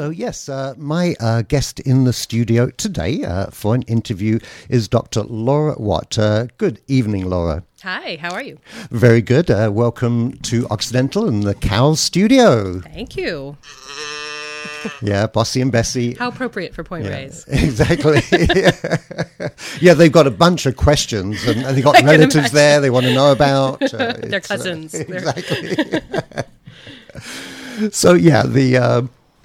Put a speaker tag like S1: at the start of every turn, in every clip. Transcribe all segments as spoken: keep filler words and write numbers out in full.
S1: So yes, uh, my uh, guest in the studio today uh, for an interview is Doctor Laura Watt. Uh, good evening, Laura.
S2: Hi, how are you?
S1: Very good. Uh, welcome to Occidental in the Cows studio.
S2: Thank you.
S1: Yeah, Bossy and Bessie.
S2: How appropriate for Point
S1: yeah,
S2: Reyes.
S1: Exactly. Yeah, they've got a bunch of questions, and, and they've got relatives
S2: imagine.
S1: there they want to know about. Uh,
S2: They're cousins.
S1: Uh, exactly. So, yeah, the uh,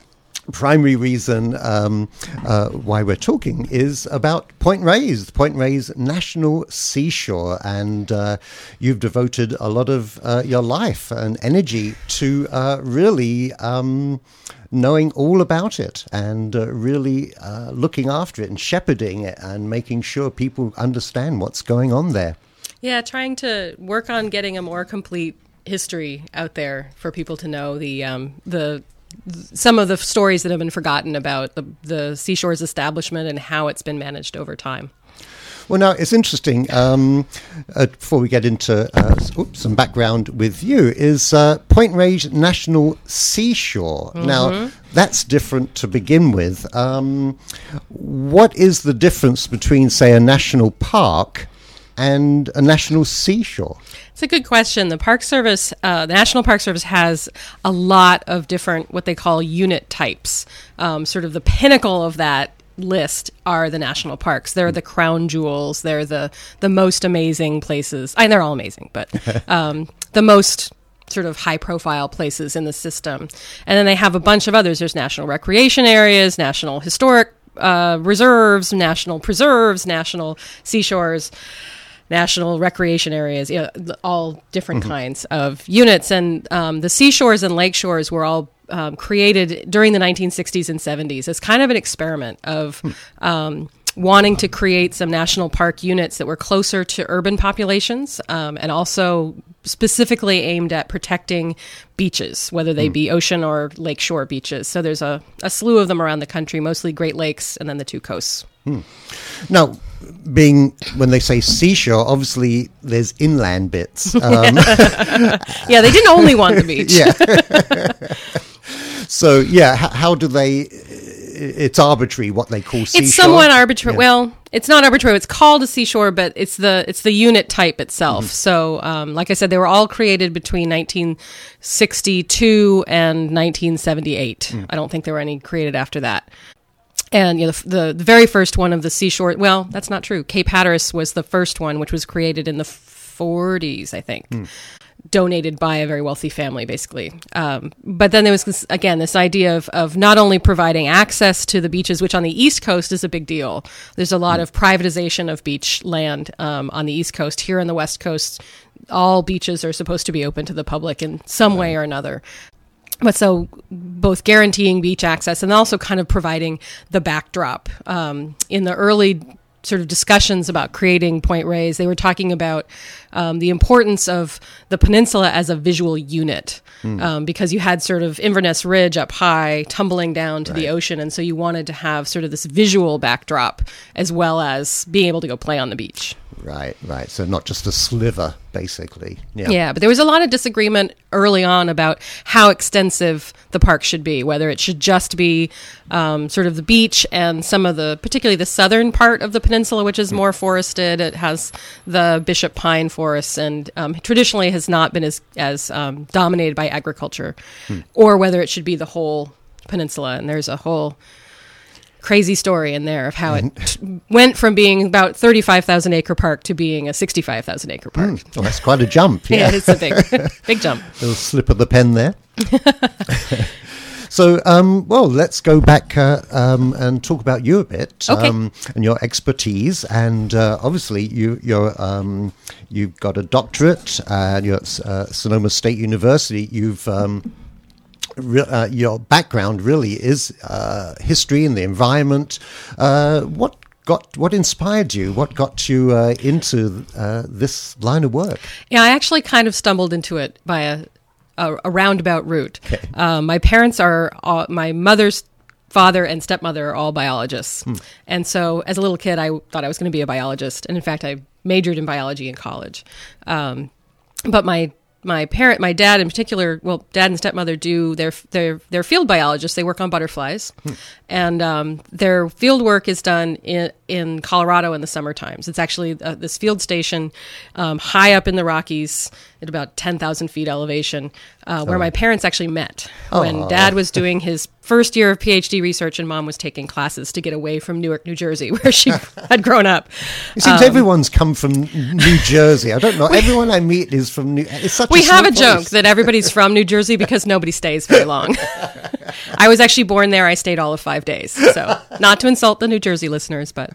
S1: primary reason um, uh, why we're talking is about Point Reyes, Point Reyes National Seashore. And uh, you've devoted a lot of uh, your life and energy to uh, really um, knowing all about it and uh, really uh, looking after it and shepherding it and making sure people understand what's going on there.
S2: Yeah, trying to work on getting a more complete history out there for people to know the um, the some of the stories that have been forgotten about the, the seashore's establishment and how it's been managed over time.
S1: Well, now, it's interesting, um, uh, before we get into uh, oops, some background with you, is uh, Point Reyes National Seashore. Mm-hmm. Now, that's different to begin with. Um, what is the difference between, say, a national park and a national seashore?
S2: It's a good question. The Park Service, uh, the National Park Service has a lot of different, what they call unit types. Um, sort of the pinnacle of that list are the national parks. They're the crown jewels. They're the, the most amazing places. I mean, they're all amazing, but um, the most sort of high-profile places in the system. And then they have a bunch of others. There's national recreation areas, national historic uh, reserves, national preserves, national seashores, national recreation areas, you know, all different mm-hmm. kinds of units. And um, the seashores and lakeshores were all um, created during the nineteen sixties and seventies as kind of an experiment of um, wanting to create some national park units that were closer to urban populations um, and also specifically aimed at protecting beaches, whether they mm. be ocean or lakeshore beaches. So there's a, a slew of them around the country, mostly Great Lakes and then the two coasts.
S1: Hmm. Now, being, when they say seashore, obviously there's inland bits. Um,
S2: yeah, they didn't only want the beach.
S1: Yeah. So, yeah, how, how do they, it's arbitrary what they call seashore?
S2: It's somewhat arbitrary.
S1: Yeah.
S2: Well, it's not arbitrary. It's called a seashore, but it's the it's the unit type itself. Mm-hmm. So, um, like I said, they were all created between nineteen sixty-two and nineteen seventy-eight. Mm. I don't think there were any created after that. And you know, the, the the very first one of the seashore, well, that's not true. Cape Hatteras was the first one, which was created in the forties, I think, mm. donated by a very wealthy family, basically. Um, but then there was, this, again, this idea of, of not only providing access to the beaches, which on the East Coast is a big deal. There's a lot mm. of privatization of beach land um, on the East Coast. Here on the West Coast, all beaches are supposed to be open to the public in some way or another. But so both guaranteeing beach access and also kind of providing the backdrop. Um, in the early sort of discussions about creating Point Reyes, they were talking about um, the importance of the peninsula as a visual unit mm. um, because you had sort of Inverness Ridge up high tumbling down to right. the ocean. And so you wanted to have sort of this visual backdrop as well as being able to go play on the beach.
S1: Right, right. So not just a sliver, basically. Yeah.
S2: Yeah, but there was a lot of disagreement early on about how extensive the park should be, whether it should just be um, sort of the beach and some of the, particularly the southern part of the peninsula, which is more forested. It has the Bishop Pine forests and um, traditionally has not been as, as um, dominated by agriculture, hmm. or whether it should be the whole peninsula. And there's a whole crazy story in there of how it t- went from being about thirty-five thousand acre park to being a sixty-five thousand acre park.
S1: Mm, well, that's quite a jump. Yeah,
S2: yeah it's a big, big jump.
S1: A little slip of the pen there. So, um, well, let's go back uh, um, and talk about you a bit
S2: okay.
S1: um, and your expertise. And uh, obviously, you, you're um, you've got a doctorate, and you're at uh, Sonoma State University. You've um, Re- uh, your background really is uh, history and the environment. Uh, what got what inspired you? What got you uh, into uh, this line of work?
S2: Yeah, I actually kind of stumbled into it by a a, a roundabout route. Okay. Um, my parents are all, my mother's father and stepmother are all biologists, hmm. and so as a little kid, I thought I was going to be a biologist, and in fact, I majored in biology in college. Um, but my my parent, my dad in particular, well, dad and stepmother do their their their field biologists. They work on butterflies, hmm. and um, their field work is done in in Colorado in the summer times. It's actually uh, this field station um, high up in the Rockies at about ten thousand feet elevation, uh, where oh. my parents actually met oh. when Dad was doing his first year of PhD research and Mom was taking classes to get away from Newark, New Jersey, where she had grown up.
S1: It seems um, everyone's come from New Jersey. I don't know. Everyone I meet is from New. It's such
S2: we
S1: a
S2: have a
S1: place.
S2: joke that everybody's from New Jersey because nobody stays very long. I was actually born there. I stayed all of five days. So not to insult the New Jersey listeners, but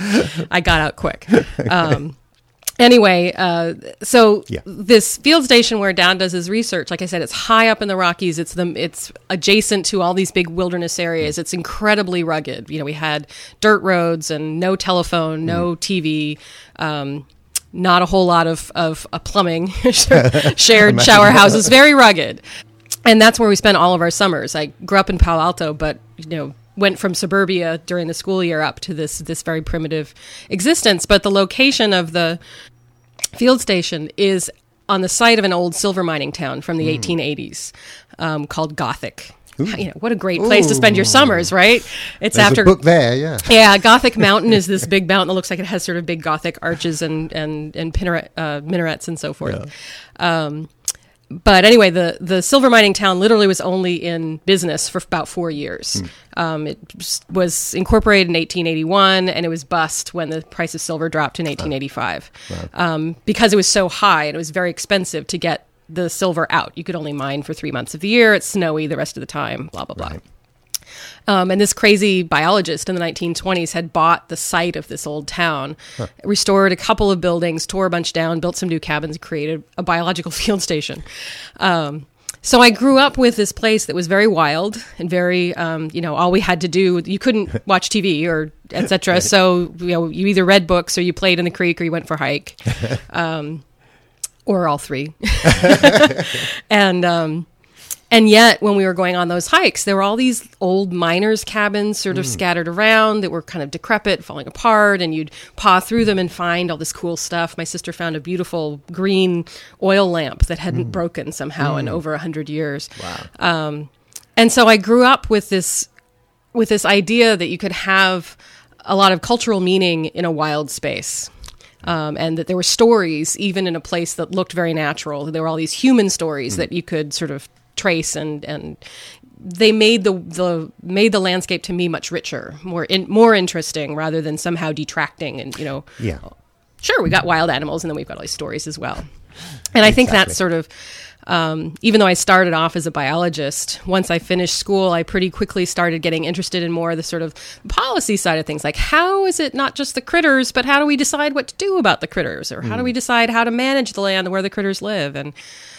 S2: I got out quick. Um, Anyway, uh, so yeah. this field station where Dad does his research, like I said, it's high up in the Rockies. It's the it's adjacent to all these big wilderness areas. It's incredibly rugged. You know, we had dirt roads and no telephone, no mm. T V, um, not a whole lot of of uh, plumbing, shared shower houses, very rugged. And that's where we spent all of our summers. I grew up in Palo Alto, but you know. went from suburbia during the school year up to this this very primitive existence. But the location of the field station is on the site of an old silver mining town from the mm. eighteen eighties um, called Gothic. Ooh. You know, what a great place Ooh. to spend your summers, right? It's
S1: There's
S2: after
S1: a book there, yeah.
S2: Yeah, Gothic Mountain is this big mountain that looks like it has sort of big Gothic arches and and and minaret, uh, minarets and so forth. Yeah. Um, But anyway, the, the silver mining town literally was only in business for about four years. Mm. Um, it was incorporated in eighteen eighty-one, and it was bust when the price of silver dropped in eighteen eighty-five. Oh. Wow. Um, because it was so high and it was very expensive to get the silver out. You could only mine for three months of the year. It's snowy the rest of the time, blah, blah, blah. Right. Um, and this crazy biologist in the nineteen twenties had bought the site of this old town, huh. restored a couple of buildings, tore a bunch down, built some new cabins, created a biological field station. Um, so I grew up with this place that was very wild and very, um, you know, all we had to do, you couldn't watch T V or et cetera. Right. So, you know, you either read books or you played in the creek or you went for a hike, um, or all three. and, um, And yet, when we were going on those hikes, there were all these old miners' cabins sort of mm. scattered around that were kind of decrepit, falling apart, and you'd paw through them and find all this cool stuff. My sister found a beautiful green oil lamp that hadn't mm. broken somehow mm. in over a hundred years.
S1: Wow.
S2: Um, and so I grew up with this, with this idea that you could have a lot of cultural meaning in a wild space. Um, and that there were stories, even in a place that looked very natural. There were all these human stories mm. that you could sort of trace, and and they made the the made the landscape to me much richer, more in, more interesting, rather than somehow detracting. And you know,
S1: yeah,
S2: sure, we got wild animals, and then we've got all these stories as well. And I think that's sort of, um, even though I started off as a biologist, once I finished school, I pretty quickly started getting interested in more of the sort of policy side of things, like how is it not just the critters, but how do we decide what to do about the critters, or how mm. do we decide how to manage the land where the critters live? And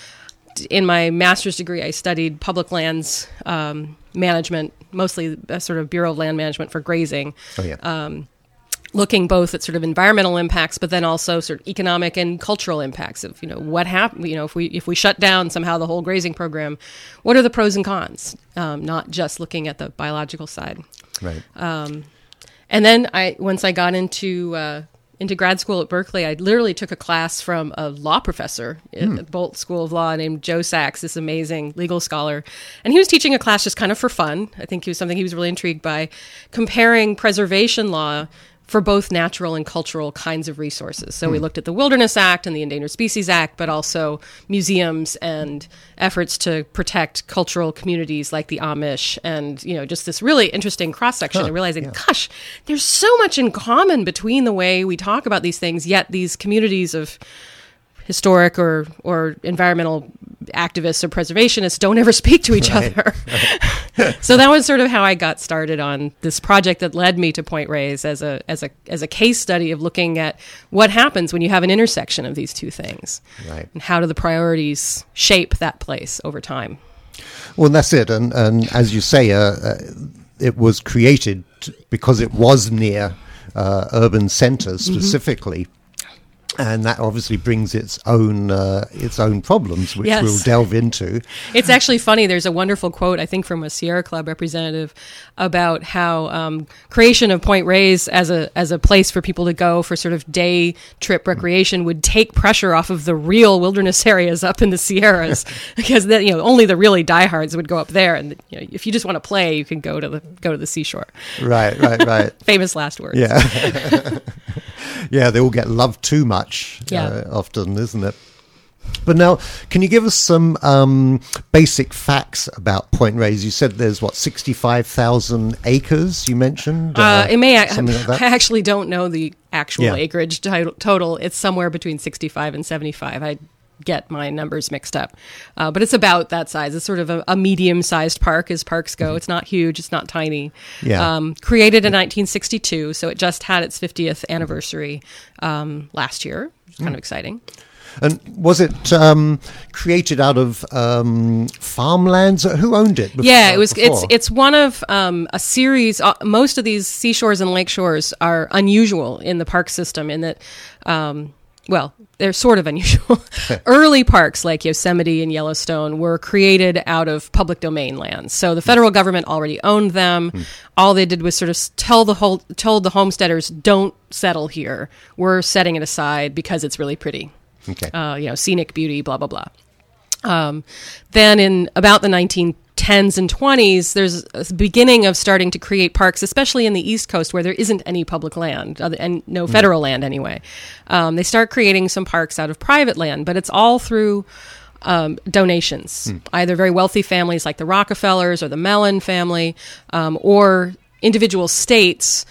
S2: in my master's degree, I studied public lands um, management, mostly a sort of Bureau of Land Management for grazing,
S1: oh, yeah.
S2: um, looking both at sort of environmental impacts, but then also sort of economic and cultural impacts of, you know, what happened, you know, if we if we shut down somehow the whole grazing program, what are the pros and cons? Um, not just looking at the biological side.
S1: Right.
S2: Um, and then I once I got into uh, into grad school at Berkeley, I literally took a class from a law professor mm. at Bolt School of Law named Joe Sachs, this amazing legal scholar. And he was teaching a class just kind of for fun. I think it was something he was really intrigued by, comparing preservation law for both natural and cultural kinds of resources. So mm. we looked at the Wilderness Act and the Endangered Species Act, but also museums and efforts to protect cultural communities like the Amish, and, you know, just this really interesting cross-section, huh, and realizing, yeah. gosh, there's so much in common between the way we talk about these things, yet these communities of historic or, or environmental activists or preservationists don't ever speak to each right. other. Right. So that was sort of how I got started on this project that led me to Point Reyes as a as a as a case study of looking at what happens when you have an intersection of these two things,
S1: right.
S2: and how do the priorities shape that place over time.
S1: Well, that's it, and and as you say, uh, uh, it was created because it was near uh, urban centers specifically. Mm-hmm. And that obviously brings its own uh, its own problems, which
S2: Yes.
S1: we'll delve into.
S2: It's actually funny. There's a wonderful quote, I think, from a Sierra Club representative about how um, creation of Point Reyes as a as a place for people to go for sort of day trip recreation would take pressure off of the real wilderness areas up in the Sierras, because that, you know, only the really diehards would go up there, and you know, if you just want to play, you can go to the go to the seashore.
S1: Right, right, right.
S2: Famous last words.
S1: Yeah. Yeah, they all get loved too much,
S2: Yeah.
S1: uh, often, isn't it? But now, can you give us some um, basic facts about Point Reyes? You said there's, what, sixty-five thousand acres you mentioned?
S2: Uh, it may.
S1: something like that?
S2: I actually don't know the actual
S1: Yeah.
S2: acreage to- total. It's somewhere between sixty-five and seventy-five. I get my numbers mixed up, uh, but it's about that size. It's sort of a, a medium-sized park, as parks go. It's not huge. It's not tiny.
S1: Yeah.
S2: Um, created in nineteen sixty-two, so it just had its fiftieth anniversary um, last year. Which is kind of exciting.
S1: And was it um, created out of um, farmlands? Who owned it? Before,
S2: Yeah, it was. It's
S1: before?
S2: it's one of um, a series. Uh, most of these seashores and lake shores are unusual in the park system in that, um, well, they're sort of unusual. Early parks like Yosemite and Yellowstone were created out of public domain lands. So the federal government already owned them. Mm. All they did was sort of tell the whole told the homesteaders, don't settle here. We're setting it aside because it's really pretty.
S1: Okay.
S2: Uh, you know, scenic beauty, blah, blah, blah. Um, then in about the nineteen tens and twenties, there's a beginning of starting to create parks, especially in the East Coast where there isn't any public land other, and no federal mm. land anyway. Um, they start creating some parks out of private land, but it's all through um, donations, mm. either very wealthy families like the Rockefellers or the Mellon family, um, or individual states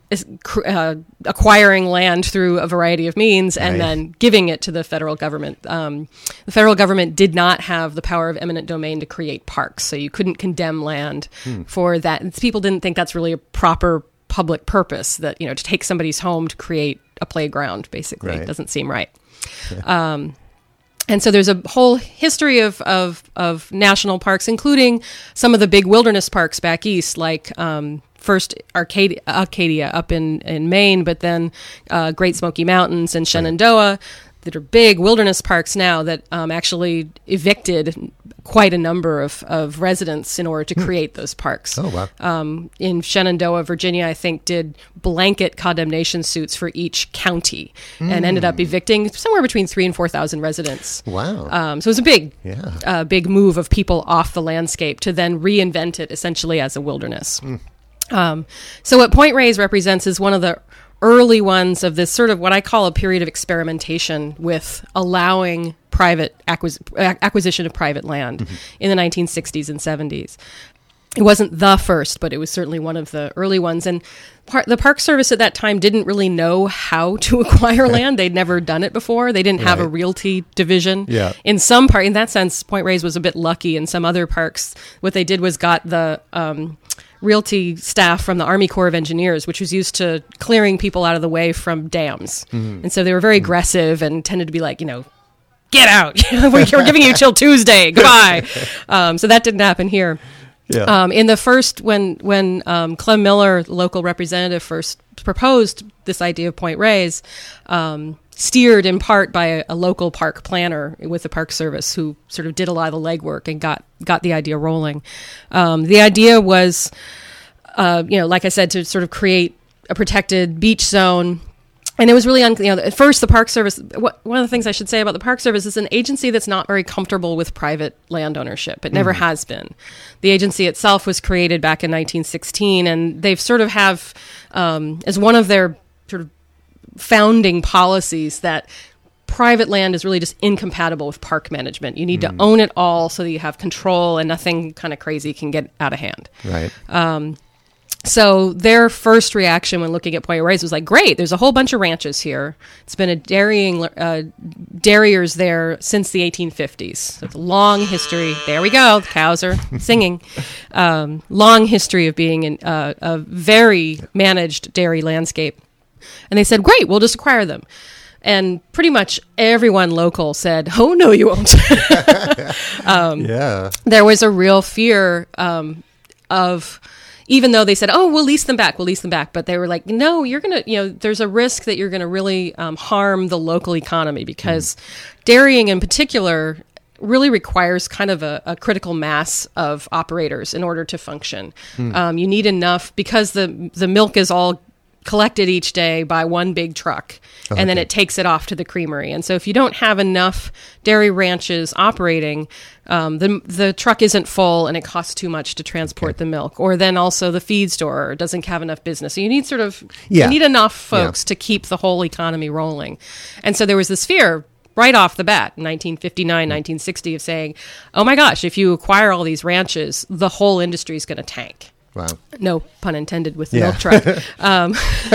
S2: Uh, acquiring land through a variety of means and
S1: right.
S2: then giving it to the federal government. Um, the federal government did not have the power of eminent domain to create parks, so you couldn't condemn land hmm. for that. And people didn't think that's really a proper public purpose, that, you know, to take somebody's home to create a playground, basically.
S1: Right.
S2: It doesn't seem right. Yeah. Um, And so there's a whole history of, of, of national parks, including some of the big wilderness parks back east, like um, first Arcadia, Acadia up in, in Maine, but then uh, Great Smoky Mountains and Shenandoah, that are big wilderness parks now that um, actually evicted quite a number of, of residents in order to create those parks.
S1: Oh, wow.
S2: Um, in Shenandoah, Virginia, I think, did blanket condemnation suits for each county mm. and ended up evicting somewhere between three and four thousand residents.
S1: Wow.
S2: Um, so it was a big,
S1: yeah.
S2: uh, big move of people off the landscape to then reinvent it essentially as a wilderness. Mm. Um, so what Point Reyes represents is one of the early ones of this sort of what I call a period of experimentation with allowing private acquis- acquisition of private land mm-hmm. in the nineteen sixties and seventies. It wasn't the first, but it was certainly one of the early ones. And par- the Park Service at that time didn't really know how to acquire land. They'd never done it before. They didn't have
S1: right.
S2: a realty division.
S1: Yeah.
S2: In some part, in that sense, Point Reyes was a bit lucky. In some other parks, what they did was got the um, realty staff from the Army Corps of Engineers, which was used to clearing people out of the way from dams. Mm-hmm. And so they were very mm-hmm. aggressive and tended to be like, you know, get out. We're giving you till Tuesday. Goodbye. Um, so that didn't happen here.
S1: Yeah.
S2: Um, in the first, when when um, Clem Miller, local representative, first proposed this idea of Point Reyes, um, steered in part by a, a local park planner with the Park Service who sort of did a lot of the legwork and got got the idea rolling. Um, the idea was, uh, you know, like I said, to sort of create a protected beach zone. And it was really, un- you know, at first the Park Service, what, one of the things I should say about the Park Service is an agency that's not very comfortable with private land ownership. It never mm. has been. The agency itself was created back in nineteen sixteen, and they've sort of have, um, as one of their sort of founding policies, that private land is really just incompatible with park management. You need mm. to own it all so that you have control and nothing kind of crazy can get out of hand.
S1: Right.
S2: Um, So their first reaction when looking at Point Reyes was like, great, there's a whole bunch of ranches here. It's been a dairying, uh, dairyers there since the eighteen fifties. So it's a long history. There we go. The cows are singing. Um, long history of being in uh, a very managed dairy landscape. And they said, great, we'll just acquire them. And pretty much everyone local said, oh, no, you won't. um,
S1: yeah.
S2: There was a real fear um, of even though they said, oh, we'll lease them back, we'll lease them back. But they were like, no, you're going to, you know, there's a risk that you're going to really um, harm the local economy because mm. dairying in particular really requires kind of a, a critical mass of operators in order to function. Mm. Um, you need enough because the the milk is all collected each day by one big truck, oh, and okay. then it takes it off to the creamery. And so if you don't have enough dairy ranches operating, um, the the truck isn't full and it costs too much to transport okay. the milk. Or then also the feed store doesn't have enough business. So you need sort of, yeah. you need enough folks yeah. to keep the whole economy rolling. And so there was this fear right off the bat, nineteen fifty-nine, nineteen sixty, of saying, oh my gosh, if you acquire all these ranches, the whole industry is going to tank.
S1: Wow.
S2: No pun intended with the yeah. milk truck. Um,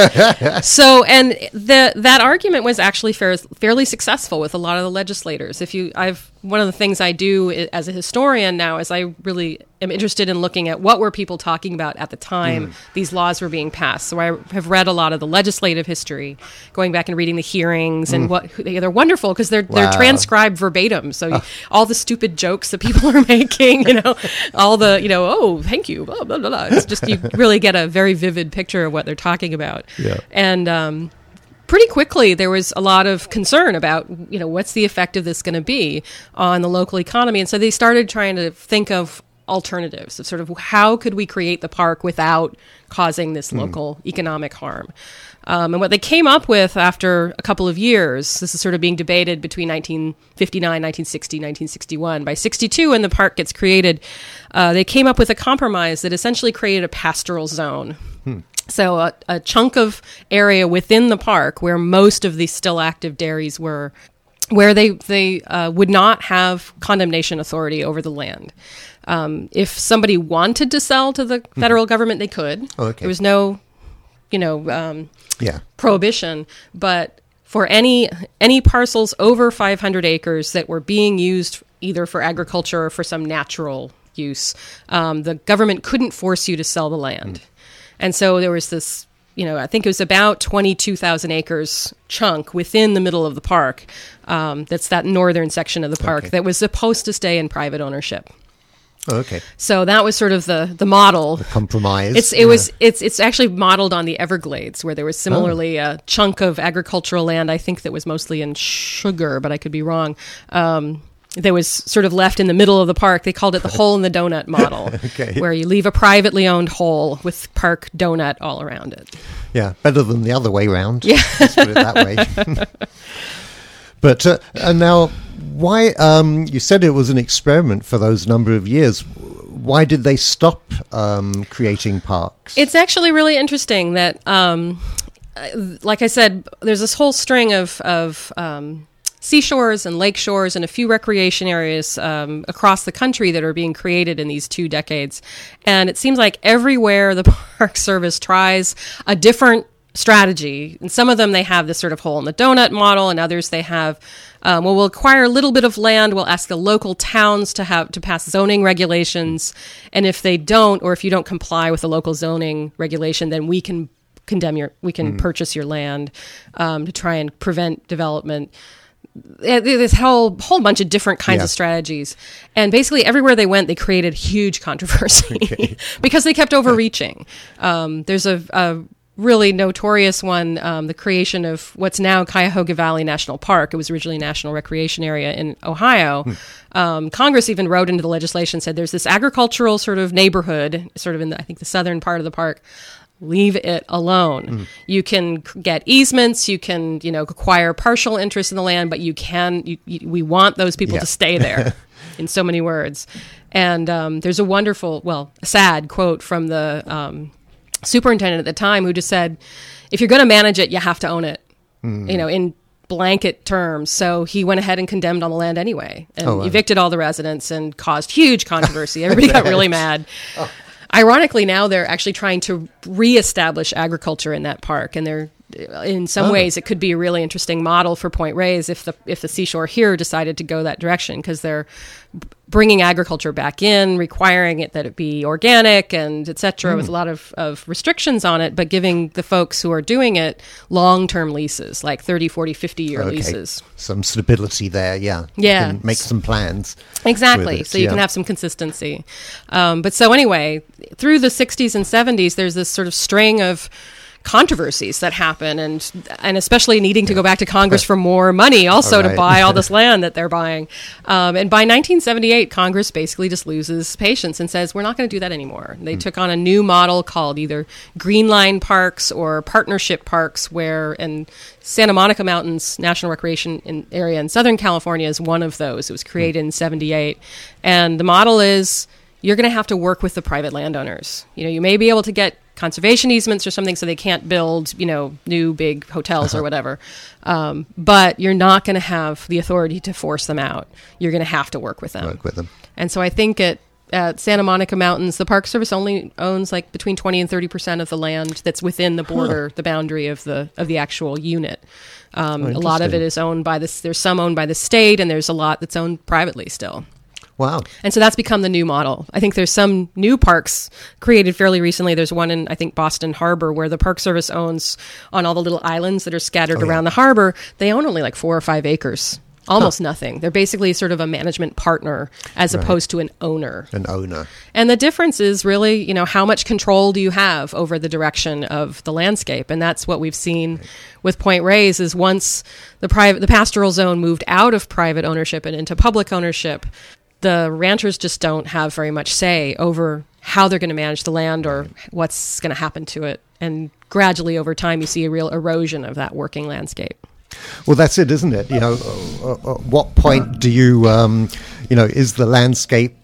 S2: so, and the that argument was actually fair, fairly successful with a lot of the legislators. If you, I've one of the things I do as a historian now is I really am interested in looking at what were people talking about at the time mm. these laws were being passed. So I have read a lot of the legislative history, going back and reading the hearings, and mm. what they're wonderful because they're wow. they're transcribed verbatim. So oh. all the stupid jokes that people are making, you know, all the you know, oh, thank you, blah blah blah. blah. It's just you really get a very vivid picture of what they're talking about.
S1: Yeah.
S2: And um, pretty quickly there was a lot of concern about, you know, what's the effect of this going to be on the local economy. And so they started trying to think of alternatives of sort of how could we create the park without causing this mm. local economic harm. Um, and what they came up with after a couple of years, this is sort of being debated between nineteen fifty-nine, nineteen sixty, nineteen sixty-one. By sixty-two, when the park gets created, uh, they came up with a compromise that essentially created a pastoral zone. Hmm. So a, a chunk of area within the park where most of the still active dairies were, where they, they uh, would not have condemnation authority over the land. Um, if somebody wanted to sell to the federal hmm. government, they could.
S1: Oh, okay.
S2: There was no, you know, um,
S1: yeah.
S2: prohibition, but for any any parcels over five hundred acres that were being used either for agriculture or for some natural use, um, the government couldn't force you to sell the land. Mm. And so there was this, you know, I think it was about twenty-two thousand acres chunk within the middle of the park. Um, that's that northern section of the park okay. that was supposed to stay in private ownership.
S1: Oh, okay.
S2: So that was sort of the, the model.
S1: The compromise.
S2: It's it yeah. was it's it's actually modeled on the Everglades, where there was similarly oh. a chunk of agricultural land. I think that was mostly in sugar, but I could be wrong. Um, that was sort of left in the middle of the park. They called it the hole in the donut model,
S1: okay.
S2: where you leave a privately owned hole with park donut all around it.
S1: Yeah, better than the other way round.
S2: Yeah,
S1: let's put it that way. But uh, and now, why? Um, you said it was an experiment for those number of years. Why did they stop um, creating parks?
S2: It's actually really interesting that, um, like I said, there's this whole string of of um, seashores and lake shores and a few recreation areas um, across the country that are being created in these two decades, and it seems like everywhere the Park Service tries a different strategy. And some of them, they have this sort of hole in the donut model, and others they have, um, well, we'll acquire a little bit of land, we'll ask the local towns to have to pass zoning regulations, and if they don't, or if you don't comply with the local zoning regulation, then we can condemn your, we can mm. purchase your land um, to try and prevent development. This whole whole bunch of different kinds yeah. of strategies, and basically everywhere they went, they created huge controversy okay. because they kept overreaching. Um, there's a, a really notorious one, um, the creation of what's now Cuyahoga Valley National Park. It was originally a national recreation area in Ohio. Hmm. Um, Congress even wrote into the legislation, said there's this agricultural sort of neighborhood, sort of in the, I think the southern part of the park. Leave it alone. Mm. You can get easements, you can, you know, acquire partial interest in the land, but you can, you, you, we want those people yeah. to stay there, in so many words. And um, there's a wonderful, well, sad quote from the um, superintendent at the time who just said, if you're going to manage it, you have to own it, mm. you know, in blanket terms. So he went ahead and condemned on the land anyway, and oh, wow. evicted all the residents and caused huge controversy. Everybody got really mad. Oh. Ironically, now they're actually trying to reestablish agriculture in that park, and they're in some
S1: Oh.
S2: ways, it could be a really interesting model for Point Reyes if the if the seashore here decided to go that direction, because they're bringing agriculture back in, requiring it that it be organic and et cetera,
S1: Mm.
S2: with a lot of, of restrictions on it, but giving the folks who are doing it long-term leases, like thirty, forty, fifty-year
S1: Okay.
S2: leases.
S1: Some stability there, yeah.
S2: Yeah.
S1: You can make some plans.
S2: Exactly.
S1: with it,
S2: So you
S1: yeah.
S2: can have some consistency. Um, but so anyway, through the sixties and seventies, there's this sort of string of controversies that happen, and and especially needing to go back to Congress for more money also
S1: All
S2: to
S1: right.
S2: buy all this land that they're buying. Um, and by nineteen seventy-eight, Congress basically just loses patience and says, we're not going to do that anymore. They took on a new model called either Green Line parks or partnership parks, where, and Santa Monica Mountains National Recreation in, Area in Southern California is one of those. It was created in seventy-eight. And the model is, you're going to have to work with the private landowners. You know, you may be able to get conservation easements or something so they can't build, you know, new big hotels or whatever. Um, but you're not going to have the authority to force them out. You're going to have to work with them.
S1: Work with them.
S2: And so I think at, at Santa Monica Mountains, the Park Service only owns like between twenty and thirty percent of the land that's within the border, the boundary of the of the actual unit. Um,
S1: Oh,
S2: a lot of
S1: interesting.
S2: it is owned by this. There's some owned by the state, and there's a lot that's owned privately still.
S1: Wow.
S2: And so that's become the new model. I think there's some new parks created fairly recently. There's one in, I think, Boston Harbor, where the Park Service owns, on all the little islands that are scattered
S1: Oh,
S2: around
S1: yeah.
S2: the harbor, they own only like four or five acres. Almost nothing. They're basically sort of a management partner as
S1: Right.
S2: opposed to an owner.
S1: An owner.
S2: And the difference is really, you know, how much control do you have over the direction of the landscape? And that's what we've seen with Point Reyes, is once the private, the pastoral zone moved out of private ownership and into public ownership, the ranchers just don't have very much say over how they're going to manage the land or what's going to happen to it. And gradually over time, you see a real erosion of that working landscape.
S1: Well, that's it, isn't it? You know, uh, uh, at what point do you, um, you know, is the landscape,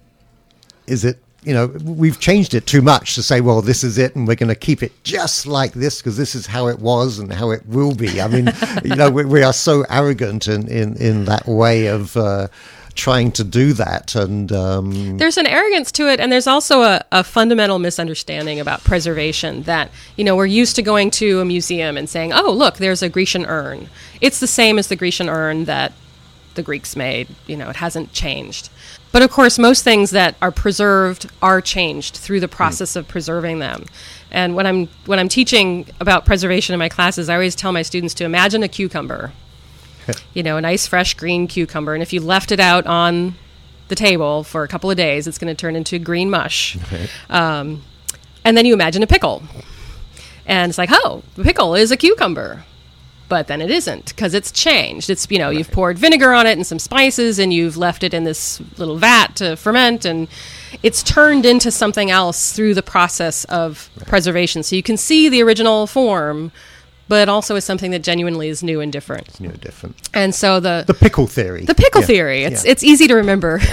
S1: is it, you know, we've changed it too much to say, well, this is it, and we're going to keep it just like this because this is how it was and how it will be. I mean, you know, we, we are so arrogant in, in, in that way of uh, trying to do that. And um,
S2: there's an arrogance to it, and there's also a, a fundamental misunderstanding about preservation that, you know, we're used to going to a museum and saying, oh, look, there's a Grecian urn. It's the same as the Grecian urn that the Greeks made. You know, it hasn't changed. But of course, most things that are preserved are changed through the process of preserving them. And when I'm when I'm teaching about preservation in my classes, I always tell my students to imagine a cucumber. You know, a nice fresh green cucumber, and if you left it out on the table for a couple of days, it's going to turn into green mush.
S1: Okay.
S2: Um, and then you imagine a pickle, and it's like, oh, the pickle is a cucumber. But then it isn't, because it's changed. It's, you know, right. You've poured vinegar on it and some spices, and you've left it in this little vat to ferment, and it's turned into something else through the process of right. preservation. So you can see the original form, but also is something that genuinely is new and different.
S1: It's new and different.
S2: And so the...
S1: The pickle theory.
S2: The pickle
S1: yeah.
S2: theory. It's
S1: yeah.
S2: it's easy to remember.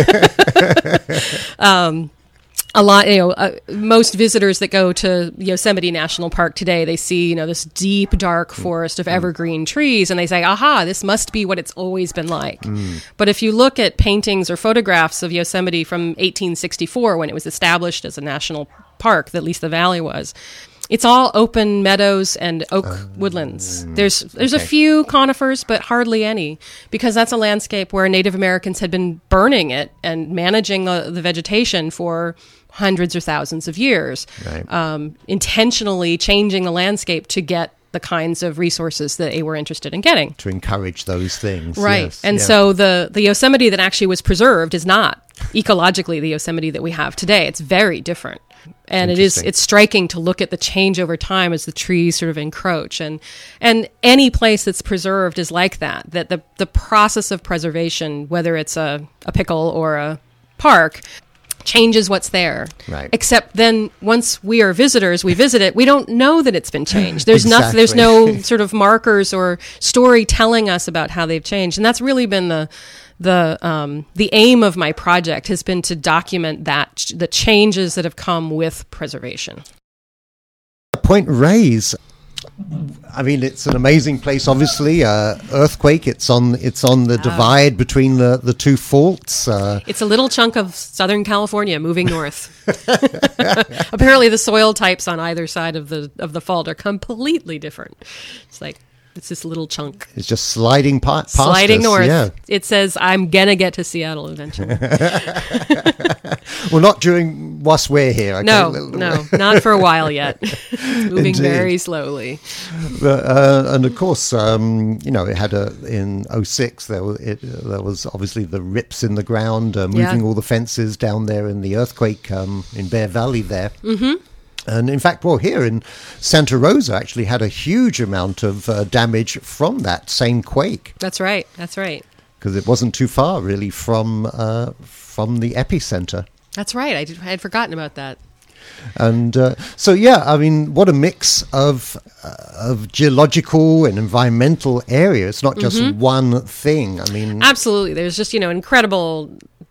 S2: um A lot, you know, uh, most visitors that go to Yosemite National Park today, they see, you know, this deep, dark forest of evergreen trees, and they say, aha, this must be what it's always been like. Mm. But if you look at paintings or photographs of Yosemite from eighteen sixty-four, when it was established as a national park, at least the valley was, it's all open meadows and oak uh, woodlands. There's there's okay. a few conifers, but hardly any, because that's a landscape where Native Americans had been burning it and managing the, the vegetation for hundreds or thousands of years,
S1: right.
S2: um, intentionally changing the landscape to get the kinds of resources that they were interested in getting.
S1: To encourage those things.
S2: Right.
S1: Yes,
S2: and
S1: yeah.
S2: so the, the Yosemite that actually was preserved is not ecologically the Yosemite that we have today. It's very different. And it is, it's striking to look at the change over time as the trees sort of encroach. And and any place that's preserved is like that, that the, the process of preservation, whether it's a, a pickle or a park, changes what's there.
S1: Right.
S2: Except then once we are visitors, we visit it, we don't know that it's been changed. There's
S1: exactly.
S2: nothing, there's no sort of markers or story telling us about how they've changed. And that's really been the the um, the aim of my project, has been to document that, the changes that have come with preservation.
S1: Point Reyes, I mean, it's an amazing place. Obviously, uh, earthquake. It's on. It's on the divide between the, the two faults. Uh,
S2: it's a little chunk of Southern California moving north. Apparently, the soil types on either side of the of the fault are completely different. It's like it's this little chunk.
S1: It's just sliding pa- past
S2: sliding
S1: us,
S2: north.
S1: Yeah.
S2: It says, "I'm gonna get to Seattle eventually."
S1: Well, not during whilst we're here. Okay?
S2: No, no, not for a while yet. It's moving
S1: Indeed.
S2: very slowly.
S1: But, uh, and of course, um, you know, it had a in oh six. There was it, uh, there was obviously the rips in the ground, uh, moving
S2: Yeah.
S1: all the fences down there in the earthquake um, in Bear Valley there.
S2: Mm-hmm.
S1: And in fact, well, here in Santa Rosa actually had a huge amount of uh, damage from that same quake.
S2: That's right. That's right.
S1: Because it wasn't too far, really, from uh, from the epicenter.
S2: That's right. I, did, I had forgotten about that.
S1: And uh, so, yeah, I mean, what a mix of uh, of geological and environmental area. It's not just
S2: Mm-hmm.
S1: one thing. I mean,
S2: Absolutely. There's just, you know, incredible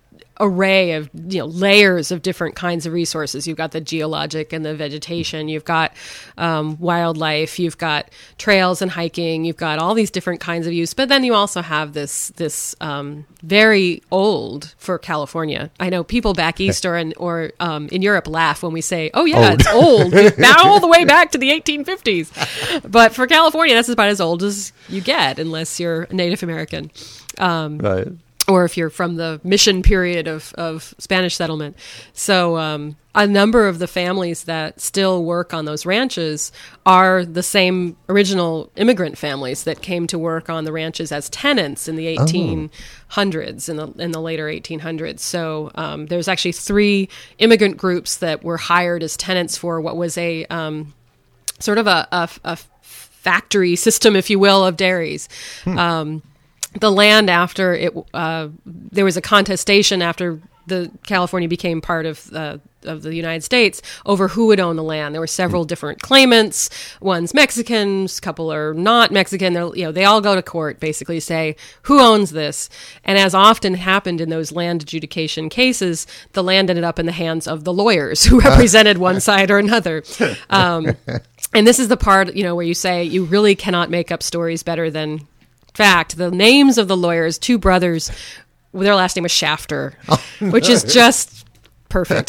S2: array of, you know, layers of different kinds of resources. You've got the geologic and the vegetation. You've got um, wildlife. You've got trails and hiking. You've got all these different kinds of use. But then you also have this this um, very old for California. I know people back east or in, or um, in Europe laugh when we say, "Oh yeah,
S1: Old.
S2: it's old, now all the way back to the eighteen fifties." But for California, that's about as old as you get, unless you're a Native American. Um,
S1: right.
S2: Or if you're from the mission period of, of Spanish settlement. So um, a number of the families that still work on those ranches are the same original immigrant families that came to work on the ranches as tenants in the eighteen hundreds, in the in the later eighteen hundreds. So um, there's actually three immigrant groups that were hired as tenants for what was a um, sort of a, a, a factory system, if you will, of dairies. Hmm. Um, The land after it, uh, there was a contestation after the California became part of uh, of the United States over who would own the land. There were several different claimants. One's Mexican, a couple are not Mexican. They're, you know, they all go to court, basically say who owns this. And as often happened in those land adjudication cases, the land ended up in the hands of the lawyers who represented one side or another. Um, and this is the part, you know, where you say you really cannot make up stories better than fact. The names of the lawyers, two brothers, their last name was Shafter, oh, which is just perfect.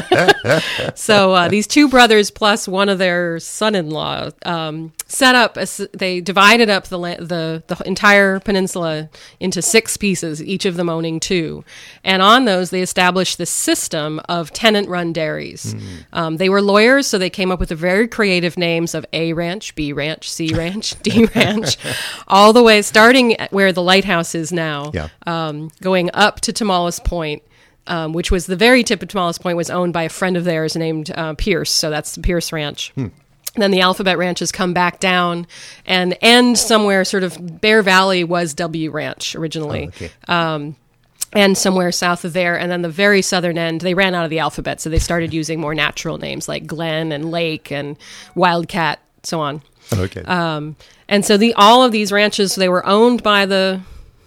S2: So uh, these two brothers plus one of their son-in-law um, set up. A, they divided up the, the the entire peninsula into six pieces, each of them owning two, and on those they established this system of tenant-run dairies. Mm. Um, they were lawyers, so they came up with the very creative names of A Ranch, B Ranch, C Ranch, D Ranch, all the way starting at where the lighthouse is now,
S1: yeah.
S2: um, going up to Tomales Point. Um, which was the very tip of Tomales Point, was owned by a friend of theirs named uh, Pierce. So that's the Pierce Ranch. Hmm. Then the Alphabet Ranches come back down and end somewhere sort of Bear Valley was W Ranch originally.
S1: Oh, okay.
S2: Um, and somewhere south of there. And then the very southern end, they ran out of the alphabet. So they started using more natural names like Glen and Lake and Wildcat, so on.
S1: Okay.
S2: Um, and so the all of these ranches, they were owned by the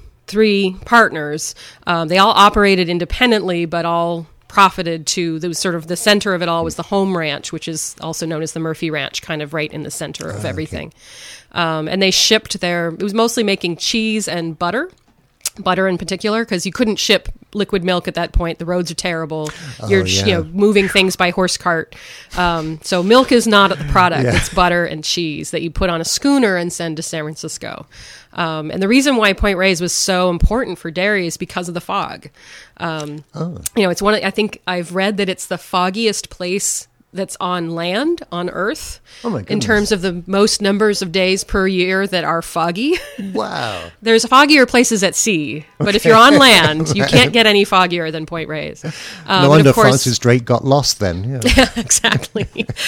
S2: three partners. Um, they all operated independently, but all profited to the sort of the center of it all was the home ranch, which is also known as the Murphy Ranch, kind of right in the center of
S1: uh,
S2: everything.
S1: Okay.
S2: Um, and they shipped their, it was mostly making cheese and butter. Butter in particular, because you couldn't ship liquid milk at that point. The roads are terrible.
S1: Oh,
S2: You're
S1: yeah.
S2: you know moving things by horse cart. Um, so milk is not the product.
S1: Yeah.
S2: It's butter and cheese that you put on a schooner and send to San Francisco. Um, and the reason why Point Reyes was so important for dairy is because of the fog. Um,
S1: oh.
S2: You know, it's one. Of, I think I've read that it's the foggiest place that's on land on Earth
S1: Oh my
S2: in
S1: goodness.
S2: terms of the most numbers of days per year that are foggy.
S1: Wow.
S2: There's foggier places at sea, but
S1: Okay.
S2: if you're on land, you can't get any foggier than Point Reyes. Um,
S1: No
S2: and
S1: wonder
S2: of course,
S1: Francis Drake got lost then. Yeah.
S2: exactly.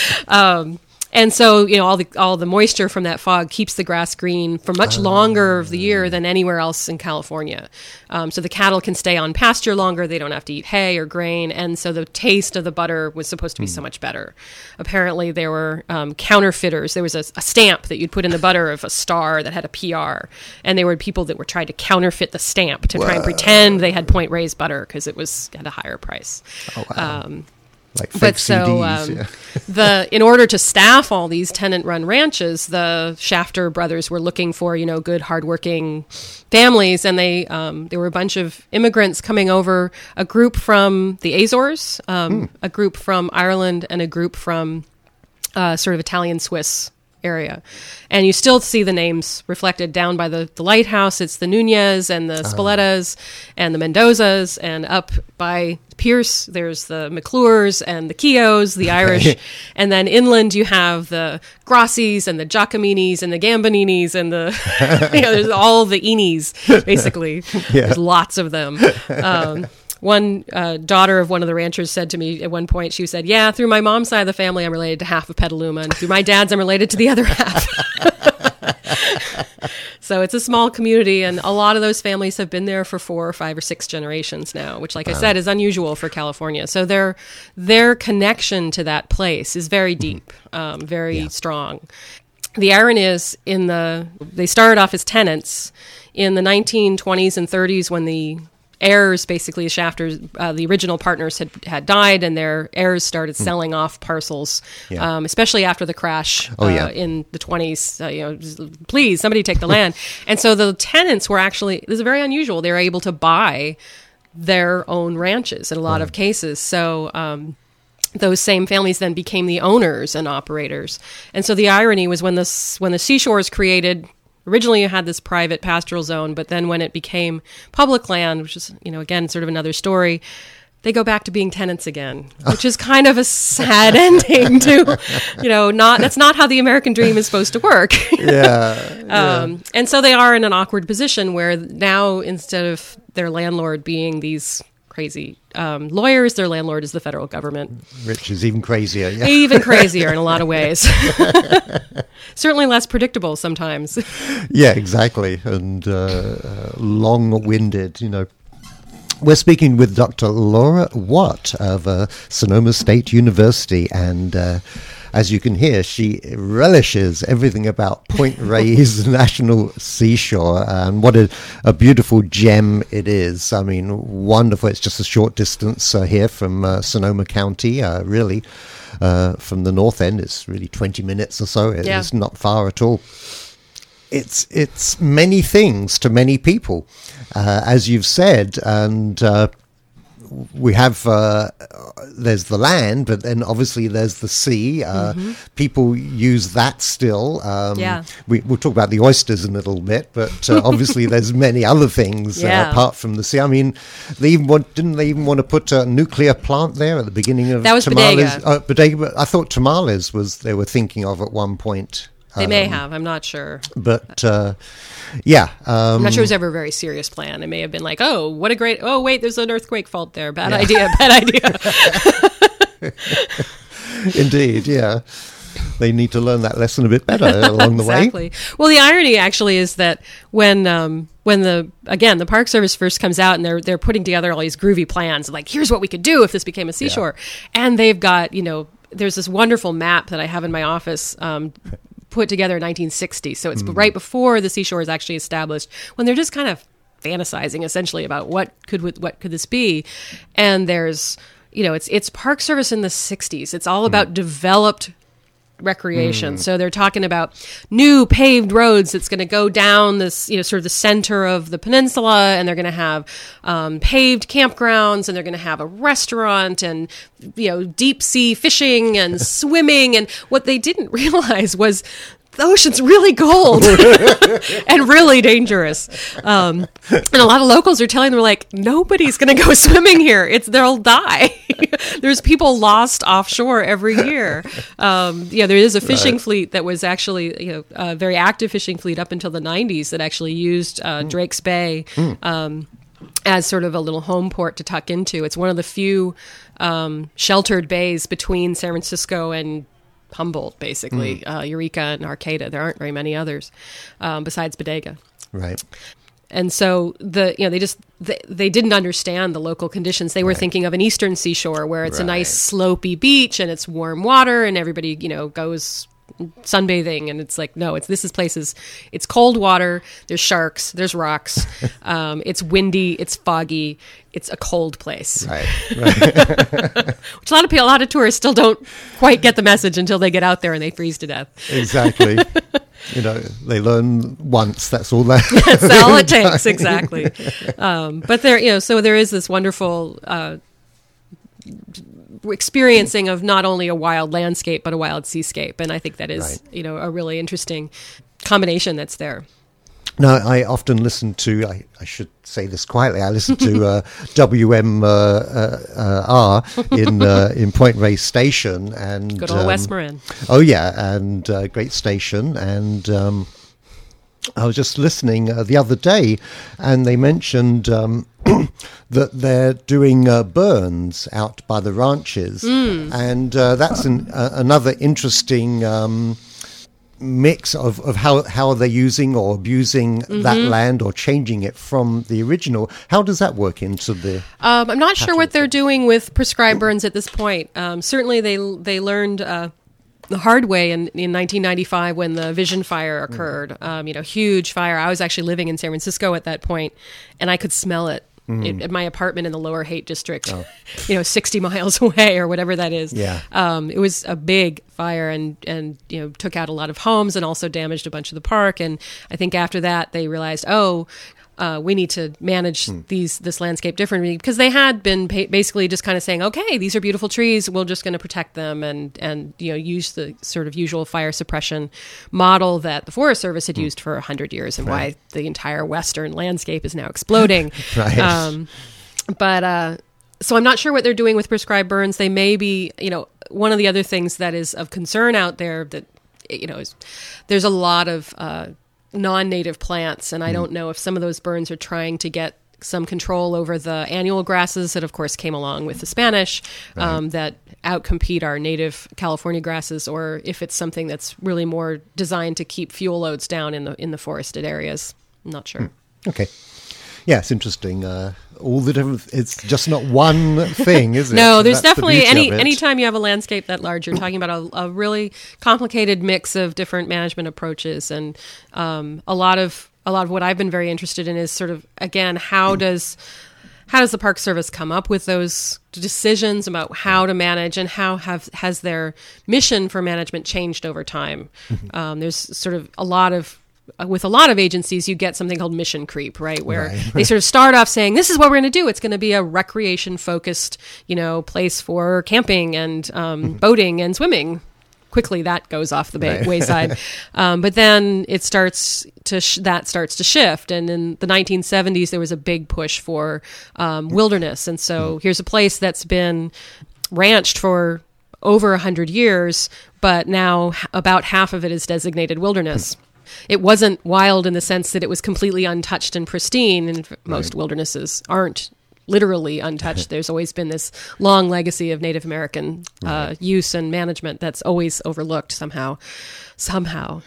S2: Um, and so, you know, all the all the moisture from that fog keeps the grass green for much longer of the year than anywhere else in California. Um, so the cattle can stay on pasture longer. They don't have to eat hay or grain. And so the taste of the butter was supposed to be so much better. Apparently, there were um, counterfeiters. There was a, a stamp that you'd put in the butter of a star that had a P R. And there were people that were trying to counterfeit the stamp to try and pretend they had Point Reyes butter because it was at a higher price.
S1: Oh, wow.
S2: Um,
S1: Like fake
S2: but so
S1: C Ds,
S2: um,
S1: yeah.
S2: the in order to staff all these tenant-run ranches, the Shafter brothers were looking for you know good, hardworking families, and they um, there were a bunch of immigrants coming over, a group from the Azores, um,
S1: Hmm.
S2: a group from Ireland, and a group from uh, sort of Italian Swiss area. And you still see the names reflected down by the, the lighthouse. It's the Nunez and the Spoletas and the Mendozas, and up by Pierce there's the McClures and the Keoghs, the Irish. And then inland you have the Grossis and the Giacomini's and the Gamboninis and the you know there's all the Enis basically.
S1: Yeah.
S2: There's lots of them. Um, One uh, daughter of one of the ranchers said to me at one point, she said, yeah, through my mom's side of the family, I'm related to half of Petaluma, and through my dad's, I'm related to the other half. So it's a small community, and a lot of those families have been there for four or five or six generations now, which, like wow. I said, is unusual for California. So their their connection to that place is very deep, um, very yeah. strong. The irony is, in the they started off as tenants in the nineteen twenties and thirties when the heirs, basically Shafters, uh, the original partners had, had died, and their heirs started selling mm. off parcels, yeah. um, especially after the crash
S1: oh,
S2: uh,
S1: yeah.
S2: in the twenties. Uh, you know, just, please, somebody take the land. And so the tenants were actually, this is very unusual, they were able to buy their own ranches in a lot mm. of cases. So um, those same families then became the owners and operators. And so the irony was when this when the seashore was created, originally you had this private pastoral zone, but then when it became public land, which is, you know, again, sort of another story, they go back to being tenants again, which is kind of a sad ending to, you know, not, that's not how the American dream is supposed to work.
S1: yeah, yeah.
S2: Um, and so they are in an awkward position where now, instead of their landlord being these crazy um, lawyers, their landlord is the federal government.
S1: Which is even crazier. Yeah.
S2: Even crazier in a lot of ways. Certainly less predictable sometimes.
S1: Yeah, exactly. And uh, uh, long-winded, you know. We're speaking with Doctor Laura Watt of uh, Sonoma State University, and uh, as you can hear, she relishes everything about Point Reyes National Seashore, and what a, a beautiful gem it is. I mean, wonderful. It's just a short distance uh, here from uh, Sonoma County, uh, really. Uh, from the north end, it's really twenty minutes or so. It's yeah. not far at all. It's it's many things to many people, uh, as you've said, and uh, we have uh, there's the land, but then obviously there's the sea. Uh, mm-hmm. People use that still. Um,
S2: yeah.
S1: we, we'll talk about the oysters in a little bit, but uh, obviously there's many other things
S2: yeah.
S1: uh, apart from the sea. I mean, they even want, didn't they even want to put a nuclear plant there at the beginning of
S2: that was
S1: Tamales?
S2: Bodega.
S1: Uh, Bodega, but I thought Tamales was they were thinking of at one point.
S2: They
S1: um,
S2: may have. I'm not sure.
S1: But, uh, yeah. Um,
S2: I'm not sure it was ever a very serious plan. It may have been like, oh, what a great... Oh, wait, there's an earthquake fault there. Bad
S1: yeah.
S2: idea, bad idea.
S1: Indeed, yeah. They need to learn that lesson a bit better along the
S2: exactly.
S1: way.
S2: Exactly. Well, the irony actually is that when... Um, when the, again, the Park Service first comes out and they're they're putting together all these groovy plans, like, here's what we could do if this became a seashore. Yeah. And they've got, you know, there's this wonderful map that I have in my office um, put together in nineteen sixty. So it's mm. right before the seashore is actually established, when they're just kind of fantasizing essentially about what could what could this be. And there's, you know, it's it's Park Service in the sixties. It's all about mm. developed recreation. Mm. So they're talking about new paved roads that's going to go down this, you know, sort of the center of the peninsula, and they're going to have um, paved campgrounds, and they're going to have a restaurant, and, you know, deep sea fishing and swimming. And what they didn't realize was the ocean's really cold and really dangerous. Um, and a lot of locals are telling them, like, nobody's going to go swimming here. It's they'll die. There's people lost offshore every year. Um, yeah, there is a fishing right. fleet that was actually, you know, a very active fishing fleet up until the nineties that actually used uh, mm. Drake's Bay mm. um, as sort of a little home port to tuck into. It's one of the few um, sheltered bays between San Francisco and Humboldt, basically, mm. uh, Eureka and Arcata. There aren't very many others um, besides Bodega.
S1: Right.
S2: And so the you know they just they, they didn't understand the local conditions. They were right. thinking of an eastern seashore where it's right. a nice slopey beach and it's warm water and everybody you know goes sunbathing, and it's like, no, it's this is places. It's cold water. There's sharks. There's rocks. um, it's windy. It's foggy. It's a cold place.
S1: Right. Right.
S2: Which a lot of people, a lot of tourists still don't quite get the message until they get out there and they freeze to death.
S1: Exactly. You know, they learn once. That's all that.
S2: That's all it takes. Exactly. Um, but there, you know, so there is this wonderful uh, experiencing of not only a wild landscape but a wild seascape, and I think that is,
S1: Right.
S2: you know, a really interesting combination that's there.
S1: No, I often listen to, I, I should say this quietly, I listen to uh, W M R uh, uh, uh, in uh, in Point Reyes Station. And
S2: Good old
S1: um,
S2: West Marin.
S1: Oh, yeah, and uh, great station. And um, I was just listening uh, the other day, and they mentioned um, that they're doing uh, burns out by the ranches.
S2: Mm.
S1: And uh, that's an, uh, another interesting Um, mix of, of how, how they're using or abusing mm-hmm. that land or changing it from the original. How does that work into the...
S2: Um, I'm not sure what they're doing with prescribed burns at this point. Um, certainly they they learned uh, the hard way in, in nineteen ninety-five when the Vision Fire occurred. Mm-hmm. Um, you know, huge fire. I was actually living in San Francisco at that point, and I could smell it. Mm. At my apartment in the Lower Haight district, oh. you know, sixty miles away or whatever that is.
S1: Yeah.
S2: Um, it was a big fire and, and, you know, took out a lot of homes and also damaged a bunch of the park. And I think after that they realized, oh, uh, we need to manage hmm. these this landscape differently, because they had been pa- basically just kind of saying, okay, these are beautiful trees, we're just going to protect them and and you know use the sort of usual fire suppression model that the Forest Service had hmm. used for a hundred years, and right. why the entire western landscape is now exploding.
S1: right.
S2: Um, but uh, so I'm not sure what they're doing with prescribed burns. They may be, you know, one of the other things that is of concern out there that you know is there's a lot of uh, non-native plants, and I don't know if some of those burns are trying to get some control over the annual grasses that of course came along with the Spanish, right. um, that outcompete our native California grasses, or if it's something that's really more designed to keep fuel loads down in the in the forested areas. I'm not sure.
S1: Okay. Yeah, it's interesting. Uh, all the different, it's just not one thing, is it?
S2: No, there's
S1: That's
S2: definitely
S1: the
S2: any anytime you have a landscape that large, you're talking about a, a really complicated mix of different management approaches, and um, a lot of a lot of what I've been very interested in is sort of, again, how does how does the Park Service come up with those decisions about how to manage, and how have has their mission for management changed over time? Um, there's sort of a lot of with a lot of agencies, you get something called mission creep, right? Where
S1: right.
S2: they sort of start off saying, this is what we're going to do. It's going to be a recreation focused, you know, place for camping and um, boating and swimming. Quickly that goes off the ba-
S1: right.
S2: wayside. Um, but then it starts to, sh- that starts to shift. And in the nineteen seventies, there was a big push for um, wilderness. And so here's a place that's been ranched for over a hundred years, but now about half of it is designated wilderness. It wasn't wild in the sense that it was completely untouched and pristine, and most
S1: right.
S2: wildernesses aren't literally untouched. There's always been this long legacy of Native American uh, right. use and management that's always overlooked somehow. Somehow.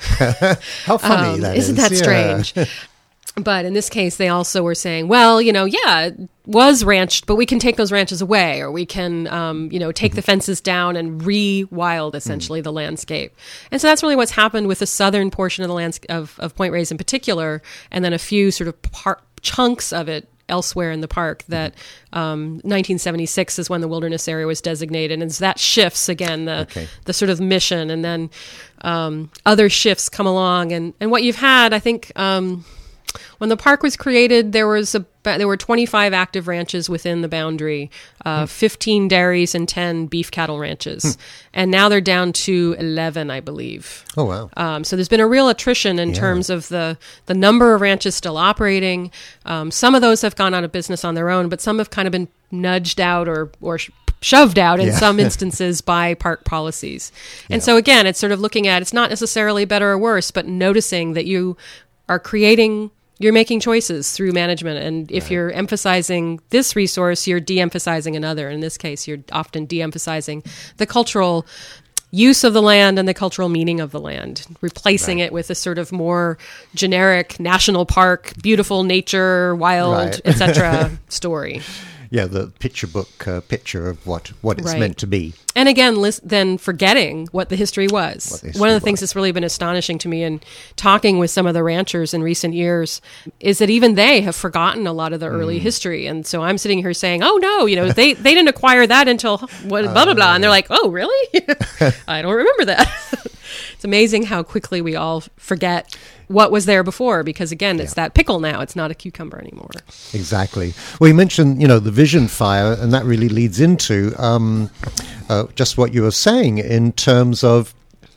S1: How funny
S2: um,
S1: that
S2: isn't
S1: is.
S2: that strange? Yeah. But in this case, they also were saying, well, you know, yeah, it was ranched, but we can take those ranches away, or we can, um, you know, take mm-hmm. the fences down and re-wild, essentially, mm-hmm. the landscape. And so that's really what's happened with the southern portion of the landscape of, of Point Reyes in particular, and then a few sort of par- chunks of it elsewhere in the park. That um, nineteen seventy-six is when the wilderness area was designated, and as that shifts again, the okay. the sort of mission, and then um, other shifts come along, and and what you've had, I think. Um, When the park was created, there was a, there were twenty-five active ranches within the boundary, uh, mm. fifteen dairies and ten beef cattle ranches. Mm. And now they're down to eleven, I believe.
S1: Oh, wow.
S2: Um, so there's been a real attrition in yeah. terms of the, the number of ranches still operating. Um, some of those have gone out of business on their own, but some have kind of been nudged out or, or sh- shoved out in yeah. some instances by park policies. And yeah. so again, it's sort of looking at, it's not necessarily better or worse, but noticing that you are creating... You're making choices through management, and if right. you're emphasizing this resource, you're de-emphasizing another. In this case, you're often de-emphasizing the cultural use of the land and the cultural meaning of the land, replacing right. it with a sort of more generic national park, beautiful nature, wild,
S1: right.
S2: et cetera story.
S1: yeah, the picture book uh, picture of what, what it's
S2: Right.
S1: meant to be.
S2: And again, lis- then forgetting what the history was.
S1: What the history
S2: One of the things
S1: was.
S2: that's really been astonishing to me in talking with some of the ranchers in recent years is that even they have forgotten a lot of the
S1: Mm.
S2: early history. And so I'm sitting here saying, oh, no, you know, they, they didn't acquire that until what, blah, blah, blah. And they're like, oh, really? I don't remember that. It's amazing how quickly we all forget what was there before, because again, it's
S1: Yeah.
S2: that pickle now. It's not a cucumber anymore.
S1: Exactly. Well, you mentioned, you know, the vision fire, and that really leads into um, uh, just what you were saying in terms of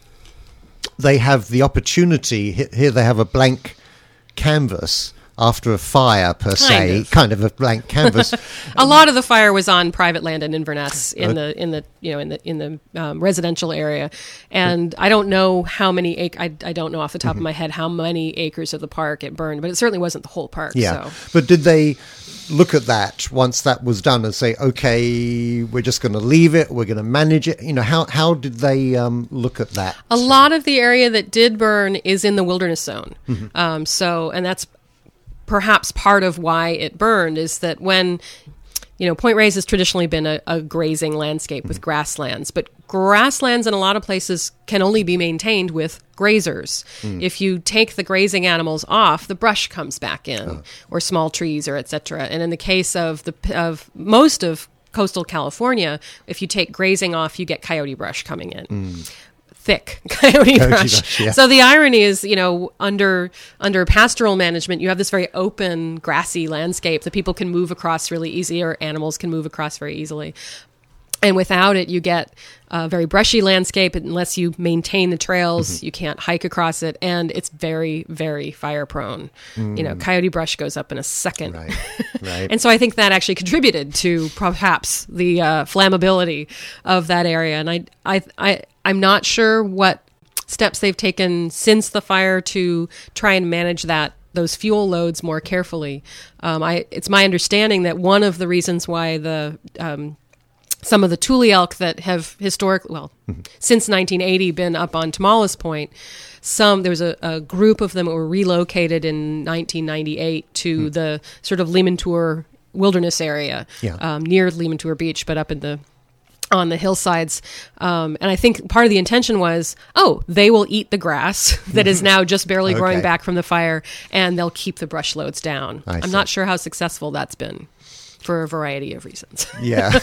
S1: they have the opportunity. he- Here they have a blank canvas after a fire, per se,
S2: Kind of.
S1: kind of a blank canvas.
S2: A lot of the fire was on private land in Inverness, in the in the you know in the in the um, residential area, and I don't know how many ac- I I don't know off the top of my head how many acres of the park it burned, but it certainly wasn't the whole park.
S1: Yeah.
S2: So.
S1: But did they look at that once that was done and say, okay, we're just going to leave it, we're going to manage it? You know, how, how did they um, look at that?
S2: A lot of the area that did burn is in the wilderness zone. Um, so, and that's perhaps part of why it burned is that when, you know, Point Reyes has traditionally been a, a grazing landscape with grasslands, but grasslands in a lot of places can only be maintained with grazers. If you take the grazing animals off, the brush comes back in, or small trees, or et cetera. And in the case of the of most of coastal California, if you take grazing off, you get coyote brush coming in. Thick coyote,
S1: Coyote
S2: brush.
S1: brush, yeah.
S2: So the irony is, you know, under under pastoral management, you have this very open, grassy landscape that people can move across really easy, or animals can move across very easily. And without it, you get a very brushy landscape. Unless you maintain the trails,
S1: Mm-hmm.
S2: you can't hike across it, and it's very, very fire prone. You know, coyote brush goes up in a second.
S1: Right, right.
S2: And so I think that actually contributed to perhaps the uh, flammability of that area. And I, I, I, I'm not sure what steps they've taken since the fire to try and manage that those fuel loads more carefully. Um, I, it's my understanding that one of the reasons why the um, some of the tule elk that have historically, well, since nineteen eighty been up on Tomales Point, some, there was a, a group of them that were relocated in nineteen ninety-eight to the sort of Limantour wilderness area,
S1: Yeah.
S2: um, near Limantour Beach, but up in the, on the hillsides. Um, and I think part of the intention was, oh, they will eat the grass that is now just barely growing
S1: Okay.
S2: back from the fire, and they'll keep the brush loads down.
S1: I
S2: I'm
S1: see.
S2: not sure how successful that's been for a variety of reasons.
S1: Yeah.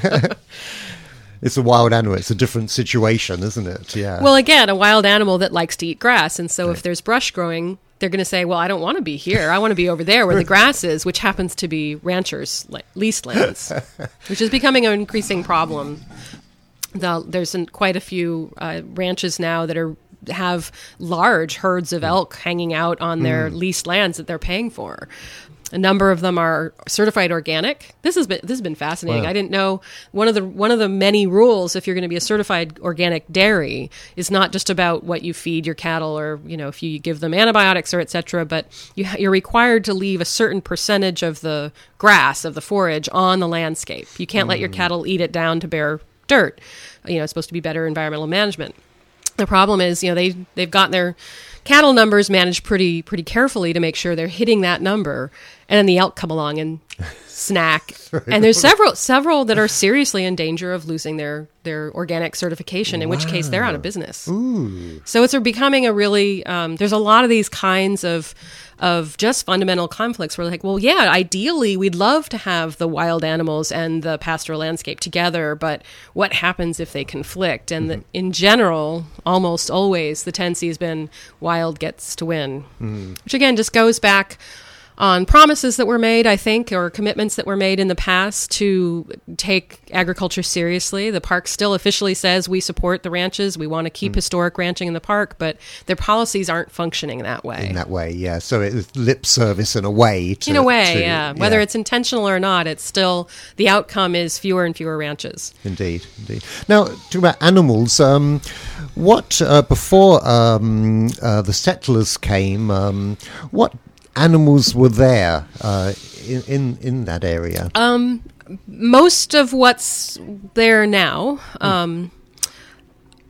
S1: It's a wild animal. It's a different situation, isn't it? Yeah.
S2: Well, again, a wild animal that likes to eat grass. And so if there's brush growing, they're going to say, well, I don't want to be here. I want to be over there where the grass is, which happens to be ranchers' le- leased lands, which is becoming an increasing problem. The, there's an, quite a few uh, ranches now that are have large herds of elk hanging out on their leased lands that they're paying for. A number of them are certified organic. This has been this has been fascinating.
S1: Wow.
S2: I didn't know one of the one of the many rules if you're going to be a certified organic dairy is not just about what you feed your cattle, or you know if you give them antibiotics or et cetera, but you, you're required to leave a certain percentage of the grass of the forage on the landscape. You can't let your cattle eat it down to bare dirt. You know, it's supposed to be better environmental management. The problem is, you know, they they've got their cattle numbers managed pretty pretty carefully to make sure they're hitting that number, and then the elk come along and snack. And there's several several that are seriously in danger of losing their their organic certification, in which case they're out of business.
S1: Ooh.
S2: So it's becoming a really um, there's a lot of these kinds of of just fundamental conflicts where like, well, yeah, ideally we'd love to have the wild animals and the pastoral landscape together, but what happens if they conflict? And the, in general, almost always the tendency has been wild gets to win, which again just goes back on promises that were made, I think, or commitments that were made in the past to take agriculture seriously. The park still officially says we support the ranches. We want to keep historic ranching in the park, but their policies aren't functioning that way.
S1: In that way, yeah. So it's lip service in a way. To,
S2: In a way,
S1: to-
S2: yeah. Whether it's intentional or not, it's still, the outcome is fewer and fewer ranches.
S1: Indeed, indeed. Now, talking about animals, um, what, uh, before um, uh, the settlers came, um, what animals were there uh, in, in, in that area?
S2: Most of what's there now, um,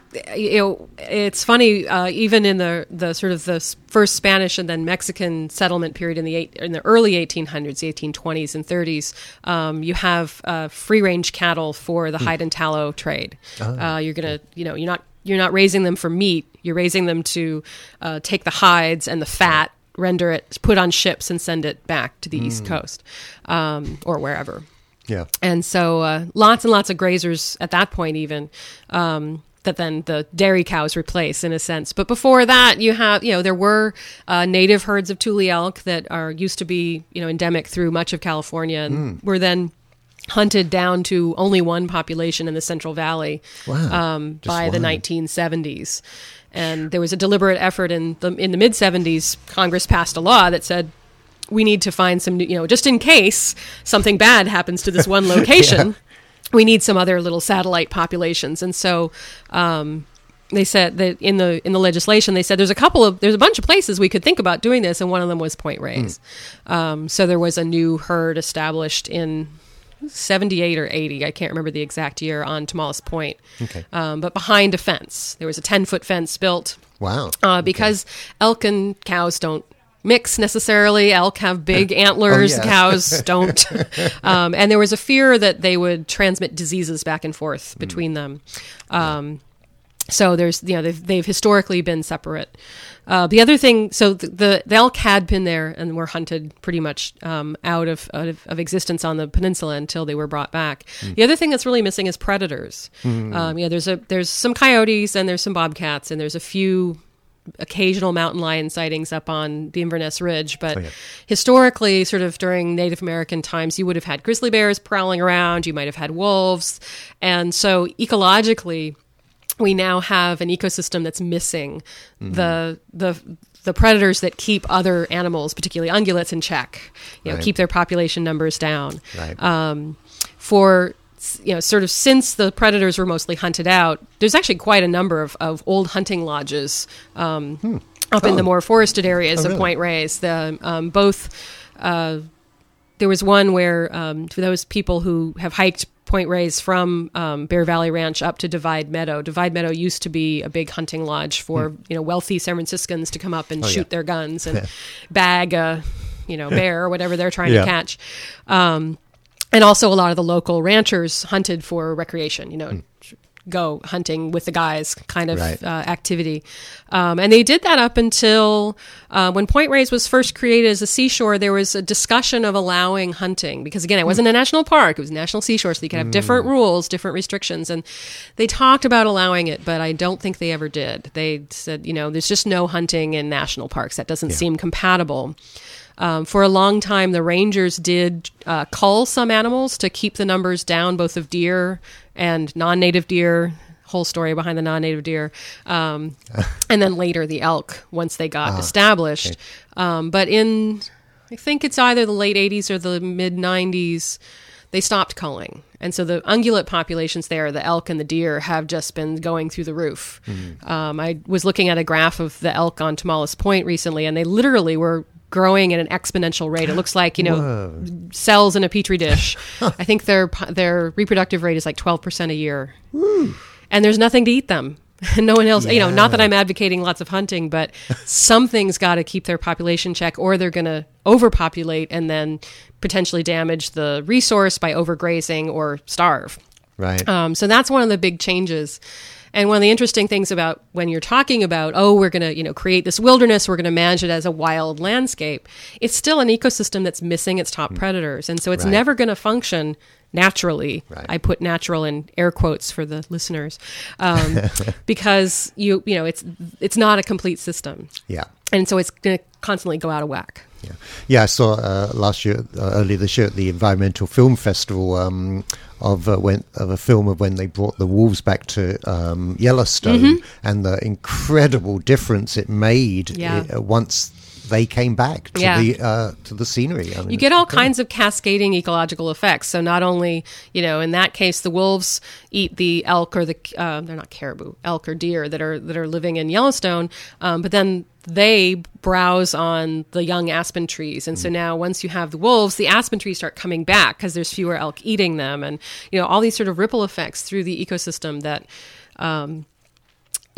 S2: you know, it's funny. Uh, even in the the sort of the s- first Spanish and then Mexican settlement period in the eight, in the early eighteen hundreds, the eighteen twenties and thirties, um, you have uh, free range cattle for the hide and tallow trade.
S1: Oh,
S2: uh, you're gonna, you know, you're not you're not raising them for meat. You're raising them to uh, take the hides and the fat, render it, put on ships, and send it back to the East Coast um, or wherever.
S1: Yeah.
S2: And so uh, lots and lots of grazers at that point, even. Um, that then the dairy cows replace in a sense. But before that, you have, you know, there were uh, native herds of tule elk that are used to be, you know, endemic through much of California and mm. were then hunted down to only one population in the Central Valley
S1: wow.
S2: um, by
S1: one.
S2: the nineteen seventies. And there was a deliberate effort in the in the mid seventies. Congress passed a law that said, we need to find some new, you know, just in case something bad happens to this one location. yeah. We need some other little satellite populations, and so um, they said that in the in the legislation they said there's a couple of there's a bunch of places we could think about doing this, and one of them was Point Reyes. Mm. Um, so there was a new herd established in seventy-eight or eighty, I can't remember the exact year, on Tomales Point,
S1: okay.
S2: um, but behind a fence. There was a ten foot fence built.
S1: Wow!
S2: Uh, because okay. elk and cows don't mix necessarily. Elk have big antlers,
S1: oh, yeah.
S2: cows don't. Um, and there was a fear that they would transmit diseases back and forth between mm. them. Um, so there's, you know, they've, they've historically been separate. Uh, the other thing, so the, the, the elk had been there and were hunted pretty much um, out of, out of of existence on the peninsula until they were brought back. Mm. The other thing that's really missing is predators. Mm. Um, yeah, there's a there's some coyotes and there's some bobcats and there's a few occasional mountain lion sightings up on the Inverness Ridge, but oh, yeah. historically, sort of during Native American times, you would have had grizzly bears prowling around, you might have had wolves, and so ecologically, we now have an ecosystem that's missing mm-hmm. the the the predators that keep other animals, particularly ungulates, in check, you know,
S1: right.
S2: keep their population numbers down.
S1: Right.
S2: Um, for you know, sort of since the predators were mostly hunted out, there's actually quite a number of, of old hunting lodges um, hmm. up oh. in the more forested areas
S1: oh,
S2: of
S1: really?
S2: Point Reyes. The um, both uh, there was one where um, for those people who have hiked Point Reyes from um, Bear Valley Ranch up to Divide Meadow. Divide Meadow used to be a big hunting lodge for hmm. you know wealthy San Franciscans to come up and
S1: oh,
S2: shoot
S1: yeah.
S2: their guns and bag a you know bear or whatever they're trying
S1: yeah.
S2: to catch. Um, And also a lot of the local ranchers hunted for recreation, you know, mm. go hunting with the guys kind of
S1: right.
S2: uh, activity. Um, and they did that up until uh, when Point Reyes was first created as a seashore, there was a discussion of allowing hunting. Because again, it wasn't a national park, it was a national seashore, so you could have mm. different rules, different restrictions. And they talked about allowing it, but I don't think they ever did. They said, you know, there's just no hunting in national parks. That doesn't yeah. seem compatible. Um, for a long time, the rangers did uh, cull some animals to keep the numbers down, both of deer and non-native deer. Whole story behind the non-native deer. Um, and then later the elk, once they got ah, established. Okay. Um, but in, I think it's either the late eighties or the mid nineties, they stopped culling. And so the ungulate populations there, the elk and the deer, have just been going through the roof. Mm-hmm. Um, I was looking at a graph of the elk on Tomales Point recently, and they literally were growing at an exponential rate. It looks like, you know, Whoa. cells in a petri dish. I think their their reproductive rate is like twelve percent a year. Woo. And there's nothing to eat them. No one else, yeah. you know, not that I'm advocating lots of hunting, but something's got to keep their population check, or they're going to overpopulate and then potentially damage the resource by overgrazing or starve.
S1: Right.
S2: Um, so that's one of the big changes. And one of the interesting things about when you're talking about, oh, we're going to, you know, create this wilderness, we're going to manage it as a wild landscape, it's still an ecosystem that's missing its top mm. predators. And so it's right. never going to function naturally.
S1: Right.
S2: I put natural in air quotes for the listeners, um, because you, you know, it's, it's not a complete system.
S1: Yeah.
S2: And so it's going to constantly go out of whack.
S1: Yeah, yeah. I saw uh, last year, uh, earlier this year, at the Environmental Film Festival, um, of uh, when of a film of when they brought the wolves back to um, Yellowstone, mm-hmm. and the incredible difference it made
S2: yeah.
S1: uh, once they came back to
S2: yeah.
S1: the uh, to the scenery. I mean,
S2: you get all kinds of cascading ecological effects. So not only, you know, in that case, the wolves eat the elk or the uh, they're not caribou, elk or deer that are that are living in Yellowstone, um, but then they browse on the young aspen trees. And so now once you have the wolves, the aspen trees start coming back because there's fewer elk eating them. And, you know, all these sort of ripple effects through the ecosystem that, um,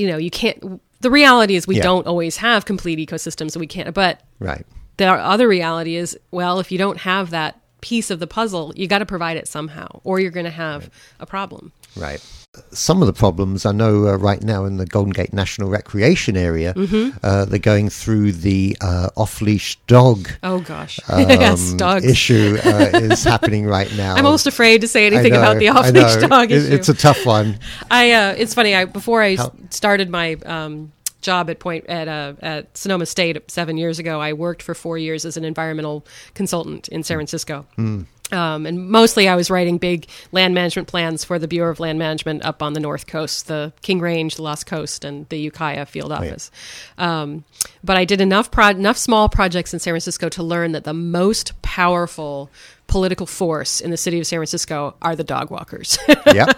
S2: you know, you can't, the reality is we
S1: Yeah.
S2: don't always have complete ecosystems, so we can't, but
S1: Right.
S2: the other reality is, well, if you don't have that piece of the puzzle, you got to provide it somehow, or you're going to have a problem.
S1: Right. Some of the problems I know uh, right now in the Golden Gate National Recreation Area,
S2: Mm-hmm.
S1: uh, they're going through the uh, off-leash dog
S2: Oh gosh,
S1: um,
S2: yes, dogs.
S1: issue uh, is happening right now.
S2: I'm almost afraid to say anything
S1: I know,
S2: about the
S1: I
S2: off-leash
S1: know.
S2: dog
S1: It-
S2: issue.
S1: It's a tough one.
S2: I uh, it's funny. I before I
S1: How-
S2: started my um, job at Point at uh, at Sonoma State seven years ago, I worked for four years as an environmental consultant in San Francisco.
S1: Hmm.
S2: Um, and mostly I was writing big land management plans for the Bureau of Land Management up on the North Coast, the King Range, the Lost Coast, and the Ukiah field office. Um, but I did enough pro- enough small projects in San Francisco to learn that the most powerful political force in the city of San Francisco are the dog walkers.
S1: Yeah.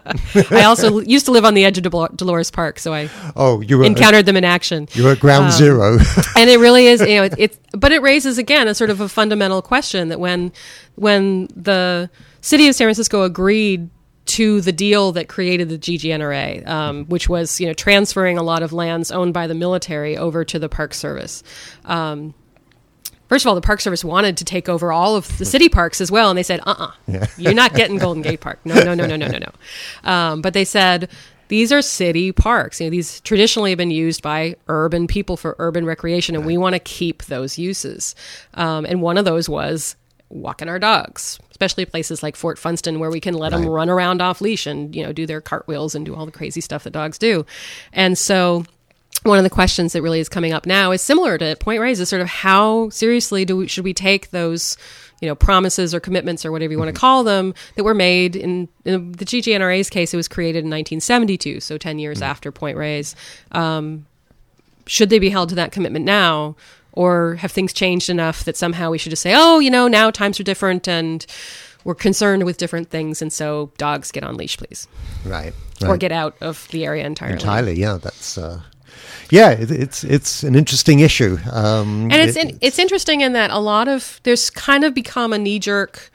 S2: I also used to live on the edge of Del- Dolores Park, so I
S1: Oh, you were
S2: encountered them in action.
S1: you were at ground zero.
S2: And it really is, you know, it, it. But it raises again a sort of a fundamental question that when, when the city of San Francisco agreed to the deal that created the G G N R A, um, which was, you know, transferring a lot of lands owned by the military over to the Park Service. Um, First of all, the Park Service wanted to take over all of the city parks as well, and they said, uh-uh,
S1: Yeah.
S2: you're not getting Golden Gate Park. No, no, no, no, no, no, no. Um, but they said, these are city parks. You know, these traditionally have been used by urban people for urban recreation, and we want to keep those uses. Um, and one of those was walking our dogs, especially places like Fort Funston, where we can let them
S1: Right.
S2: run around off leash and, you know, do their cartwheels and do all the crazy stuff that dogs do. And so one of the questions that really is coming up now is similar to Point Reyes, is sort of how seriously do we, should we take those, you know, promises or commitments or whatever you want to call them that were made in, in the G G N R A's case. It was created in nineteen seventy-two, so ten years after Point Reyes. Um, should they be held to that commitment now, or have things changed enough that somehow we should just say, oh, you know, now times are different and we're concerned with different things, and so dogs get on leash, please,
S1: Right.
S2: or
S1: right.
S2: get out of the area entirely.
S1: Entirely, yeah. That's uh, yeah. It, it's it's an interesting issue, um,
S2: And it's
S1: it-
S2: in, it's interesting in that a lot of there's kind of become a knee jerk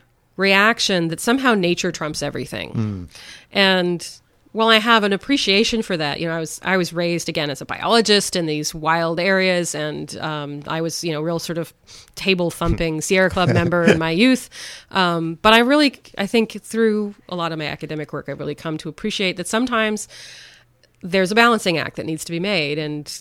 S2: reaction that somehow nature trumps everything. And while I have an appreciation for that, you know, I was I was raised again as a biologist in these wild areas, and um, I was, you know, real sort of table thumping Sierra Club member in my youth. Um, but I really, I think through a lot of my academic work, I've really come to appreciate that sometimes there's a balancing act that needs to be made, and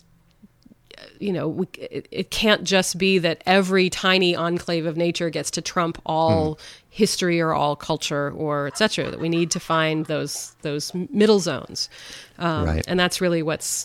S2: you know, we, it, it can't just be that every tiny enclave of nature gets to trump all mm. history or all culture or et cetera. That we need to find those those middle zones, um,
S1: right.
S2: and that's really what's.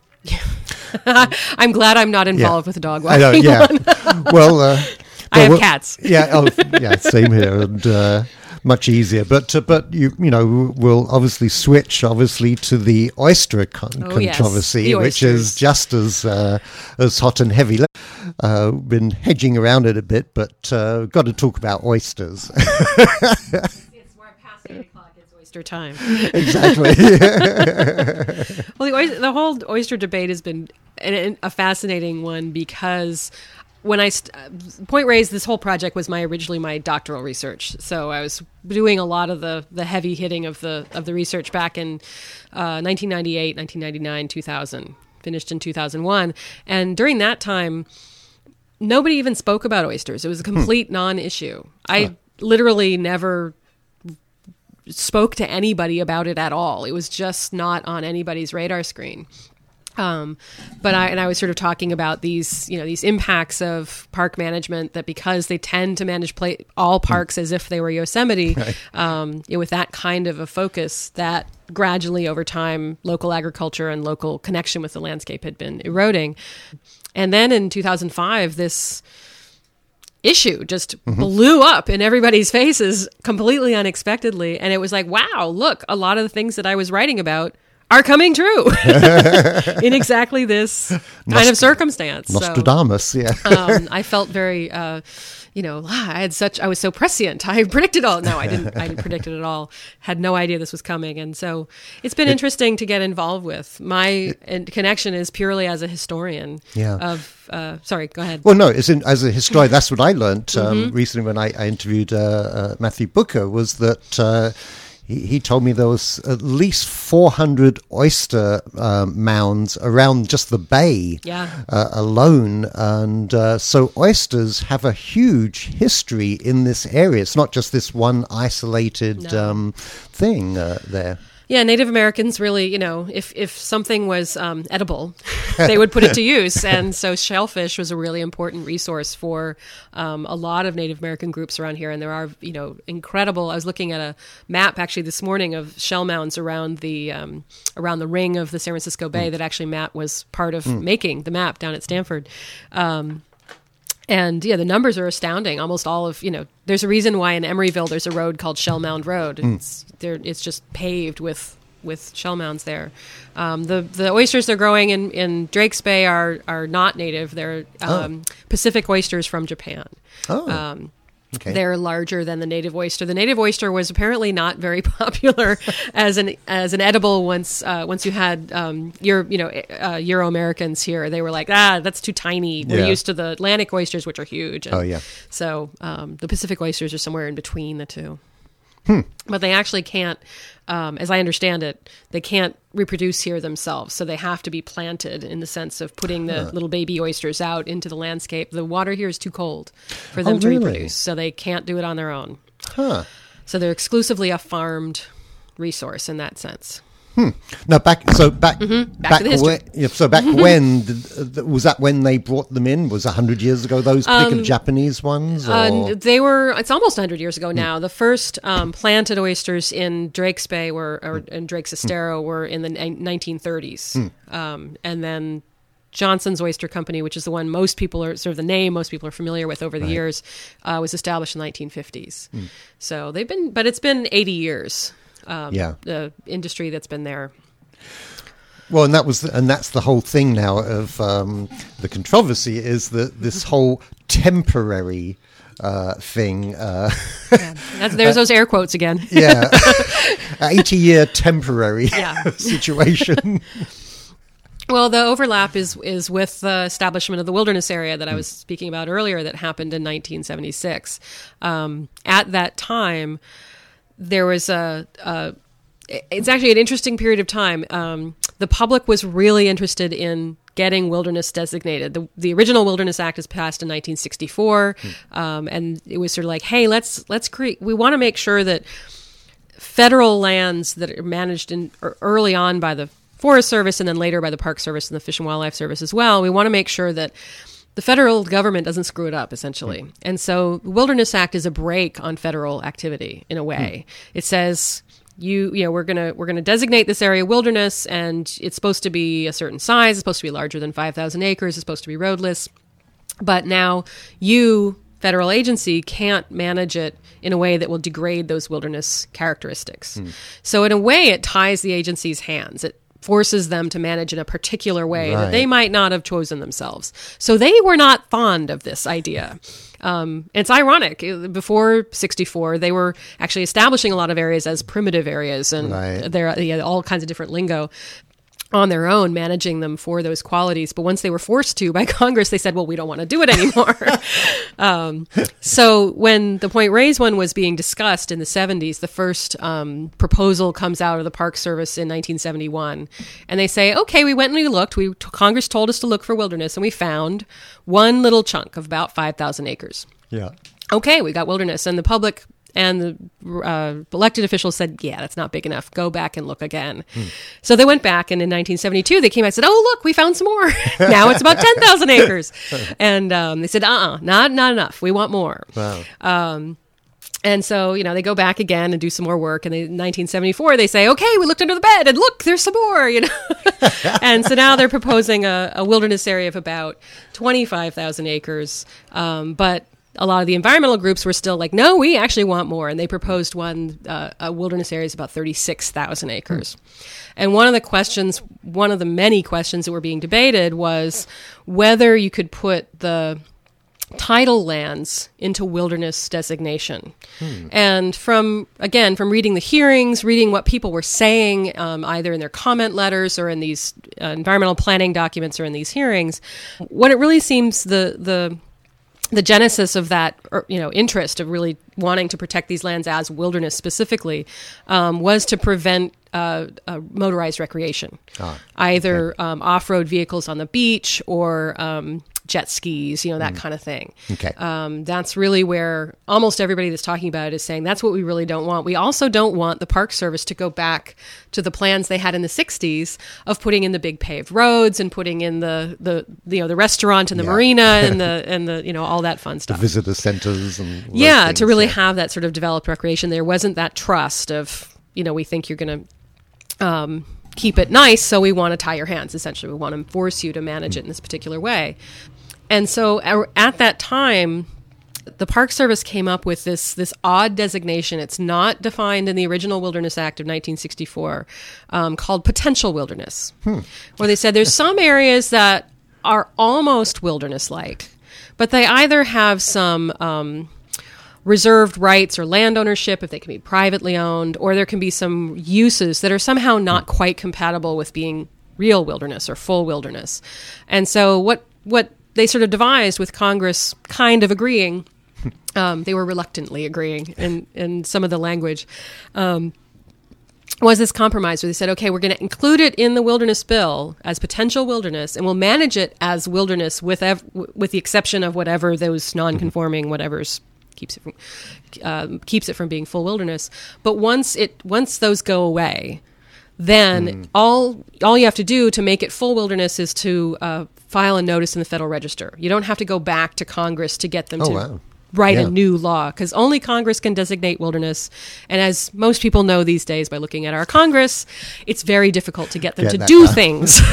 S2: I'm glad I'm not involved
S1: yeah.
S2: with the dog
S1: I
S2: walking.
S1: know, yeah. well, uh,
S2: I have
S1: well,
S2: cats.
S1: Yeah, oh, yeah, same here, and uh, much easier. But uh, but you you know we'll obviously switch obviously to the oyster con-
S2: Oh, yes,
S1: controversy,
S2: the
S1: which
S2: oysters.
S1: is just as uh, as hot and heavy. Uh, been hedging around it a bit, but uh, got to talk about oysters.
S2: It's more past eight o'clock. It's oyster time.
S1: Exactly.
S2: Well, the, oyster, the whole oyster debate has been an, a fascinating one because when I st- Point Reyes, this whole project was my originally my doctoral research. So I was doing a lot of the, the heavy hitting of the of the research back in uh, nineteen ninety-eight, nineteen ninety-nine, two thousand. Finished in two thousand one, and during that time, nobody even spoke about oysters. It was a complete hmm. non-issue. I huh. literally never spoke to anybody about it at all. It was just not on anybody's radar screen. Um, but I and I was sort of talking about these, you know, these impacts of park management, that because they tend to manage play, all parks as if they were Yosemite, right. um, you know, with that kind of a focus, that gradually over time, local agriculture and local connection with the landscape had been eroding. And then in two thousand five, this issue just mm-hmm. blew up in everybody's faces completely unexpectedly. And it was like, wow, look, a lot of the things that I was writing about are coming true in exactly this kind Nost- of circumstance.
S1: Nostradamus,
S2: so,
S1: yeah.
S2: um, I felt very, uh, you know, I had such, I was so prescient. I predicted all. No, I didn't. I didn't predict it at all. Had no idea this was coming, and so it's been it, interesting to get involved with. My it, connection is purely as a historian.
S1: Yeah.
S2: Of uh, sorry, go ahead.
S1: Well, no, it's in, as a historian. That's what I learned um,
S2: mm-hmm.
S1: recently when I, I interviewed uh, uh, Matthew Booker. Was that. Uh, he, he told me there was at least four hundred oyster uh, mounds around just the bay
S2: yeah.
S1: uh, alone. And uh, so oysters have a huge history in this area. It's not just this one isolated
S2: No.
S1: um, thing uh, there.
S2: Yeah, Native Americans really, you know, if, if something was um, edible, they would put it to use. And so shellfish was a really important resource for um, a lot of Native American groups around here. And there are, you know, incredible, I was looking at a map actually this morning of shell mounds around the um, around the ring of the San Francisco Bay mm. that actually Matt was part of mm. making the map down at Stanford. Um And yeah, the numbers are astounding. Almost all of, you know, there's a reason why in Emeryville there's a road called Shell Mound Road.
S1: Mm.
S2: It's there. It's just paved with with shell mounds there. Um, the the oysters they're growing in, in Drake's Bay are are not native. They're um, oh. Pacific oysters from Japan.
S1: Oh.
S2: Um,
S1: Okay.
S2: They're larger than the native oyster. The native oyster was apparently not very popular as an as an edible once uh, once you had um, Euro, you know uh, Euro Americans here. They were like, ah, that's too tiny. We're
S1: Yeah.
S2: used to the Atlantic oysters, which are huge. And
S1: Oh, yeah.
S2: So um, the Pacific oysters are somewhere in between the two.
S1: Hmm.
S2: But they actually can't, um, as I understand it, they can't reproduce here themselves. So they have to be planted in the sense of putting the
S1: Huh.
S2: little baby oysters out into the landscape. The water here is too cold for them
S1: Oh,
S2: to
S1: really?
S2: reproduce. So they can't do it on their own.
S1: Huh.
S2: So they're exclusively a farmed resource in that sense.
S1: Hmm. Now back, so back,
S2: Mm-hmm. Back to the history.
S1: when, yeah, so back when did, uh, was that when they brought them in? Was a hundred years ago? Those particular
S2: Um,
S1: Japanese ones? Or?
S2: Uh, they were, it's almost one hundred years ago now. The first um, planted oysters in Drake's Bay were, or in Drake's Estero were in the ni- nineteen thirties. Um, and then Johnson's Oyster Company, which is the one most people are, sort of the name most people are familiar with over the
S1: Right.
S2: years, uh, was established in the nineteen fifties. So they've been, but it's been eighty years. Um,
S1: Yeah.
S2: The industry that's been there.
S1: Well, and that was, the, and that's the whole thing now of um, the controversy is that this whole temporary uh, thing. Uh,
S2: Yeah. That's, there's those air quotes again.
S1: yeah, eighty-year temporary
S2: Yeah.
S1: situation.
S2: Well, the overlap is is with the establishment of the wilderness area that I was speaking about earlier that happened in nineteen seventy-six. Um, at that time, there was a, a it's actually an interesting period of time. Um, the public was really interested in getting wilderness designated. The, the original Wilderness Act was passed in nineteen sixty-four, um, and it was sort of like, hey, let's let's create. We want to make sure that federal lands that are managed in or early on by the Forest Service and then later by the Park Service and the Fish and Wildlife Service as well. We want to make sure that the federal government doesn't screw it up, essentially. Mm. And so the Wilderness Act is a break on federal activity in a way. Mm. It says you you know we're gonna we're gonna designate this area wilderness, and it's supposed to be a certain size. It's supposed to be larger than five thousand acres. It's supposed to be roadless. But now you, federal agency, can't manage it in a way that will degrade those wilderness characteristics. Mm. So in a way, it ties the agency's hands. It forces them to manage in a particular way
S1: Right.
S2: that they might not have chosen themselves. So they were not fond of this idea. Um, it's ironic. Before sixty-four, they were actually establishing a lot of areas as primitive areas, and
S1: Right.
S2: there they had all kinds of different lingo on their own, managing them for those qualities. But once they were forced to by Congress, they said, well, we don't want to do it anymore. um, so when the Point Reyes one was being discussed in the seventies, the first um, proposal comes out of the Park Service in nineteen seventy-one. And they say, okay, we went and we looked. We Congress told us to look for wilderness, and we found one little chunk of about five thousand acres.
S1: Yeah.
S2: Okay, we got wilderness. And the public and the uh, elected officials said, yeah, that's not big enough. Go back and look again. Hmm. So they went back, and in nineteen seventy-two, they came out and said, oh, look, we found some more. Now it's about ten thousand acres. And um, they said, uh-uh, not, not enough. We want more.
S1: Wow.
S2: Um, and so, you know, they go back again and do some more work. And in nineteen seventy-four, they say, okay, we looked under the bed, and look, there's some more, you know. And so now they're proposing a, a wilderness area of about twenty-five thousand acres. Um, but a lot of the environmental groups were still like, no, we actually want more. And they proposed one, uh, a wilderness area is about thirty-six thousand acres. Mm. And one of the questions, one of the many questions that were being debated was whether you could put the tidal lands into wilderness designation. Hmm. And from, again, from reading the hearings, reading what people were saying, um, either in their comment letters or in these uh, environmental planning documents or in these hearings, what it really seems the, the, the genesis of that, you know, interest of really wanting to protect these lands as wilderness specifically um, was to prevent uh, uh, motorized recreation, ah, either okay. um, off-road vehicles on the beach or um, jet skis, you know, that mm. kind of thing.
S1: Okay.
S2: Um, that's really where almost everybody that's talking about it is saying that's what we really don't want. We also don't want the Park Service to go back to the plans they had in the sixties of putting in the big paved roads and putting in the, the, the you know, the restaurant and the yeah. marina and the, and the, you know, all that fun stuff.
S1: The visitor centers and
S2: yeah,
S1: things,
S2: to really
S1: yeah.
S2: have that sort of developed recreation. There wasn't that trust of, you know, we think you're going to, um, keep it nice, so we want to tie your hands, essentially. We want to force you to manage it in this particular way. And so at that time, the Park Service came up with this this odd designation. It's not defined in the original Wilderness Act of nineteen sixty-four, um, called potential wilderness, hmm. where they said there's some areas that are almost wilderness-like, but they either have some um, reserved rights or land ownership, if they can be privately owned, or there can be some uses that are somehow not quite compatible with being real wilderness or full wilderness. And so what what they sort of devised, with Congress kind of agreeing, um, they were reluctantly agreeing in, in some of the language, um, was this compromise where they said, okay, we're going to include it in the wilderness bill as potential wilderness, and we'll manage it as wilderness with ev- with the exception of whatever those non-conforming whatever's keeps it from um, keeps it from being full wilderness. But once it once those go away, then mm. all all you have to do to make it full wilderness is to uh, file a notice in the Federal Register. You don't have to go back to Congress to get them
S1: oh,
S2: to
S1: wow.
S2: write
S1: yeah.
S2: a new law, because only Congress can designate wilderness. And as most people know these days by looking at our Congress, it's very difficult to get them
S1: Get
S2: to
S1: that
S2: do
S1: done.
S2: things.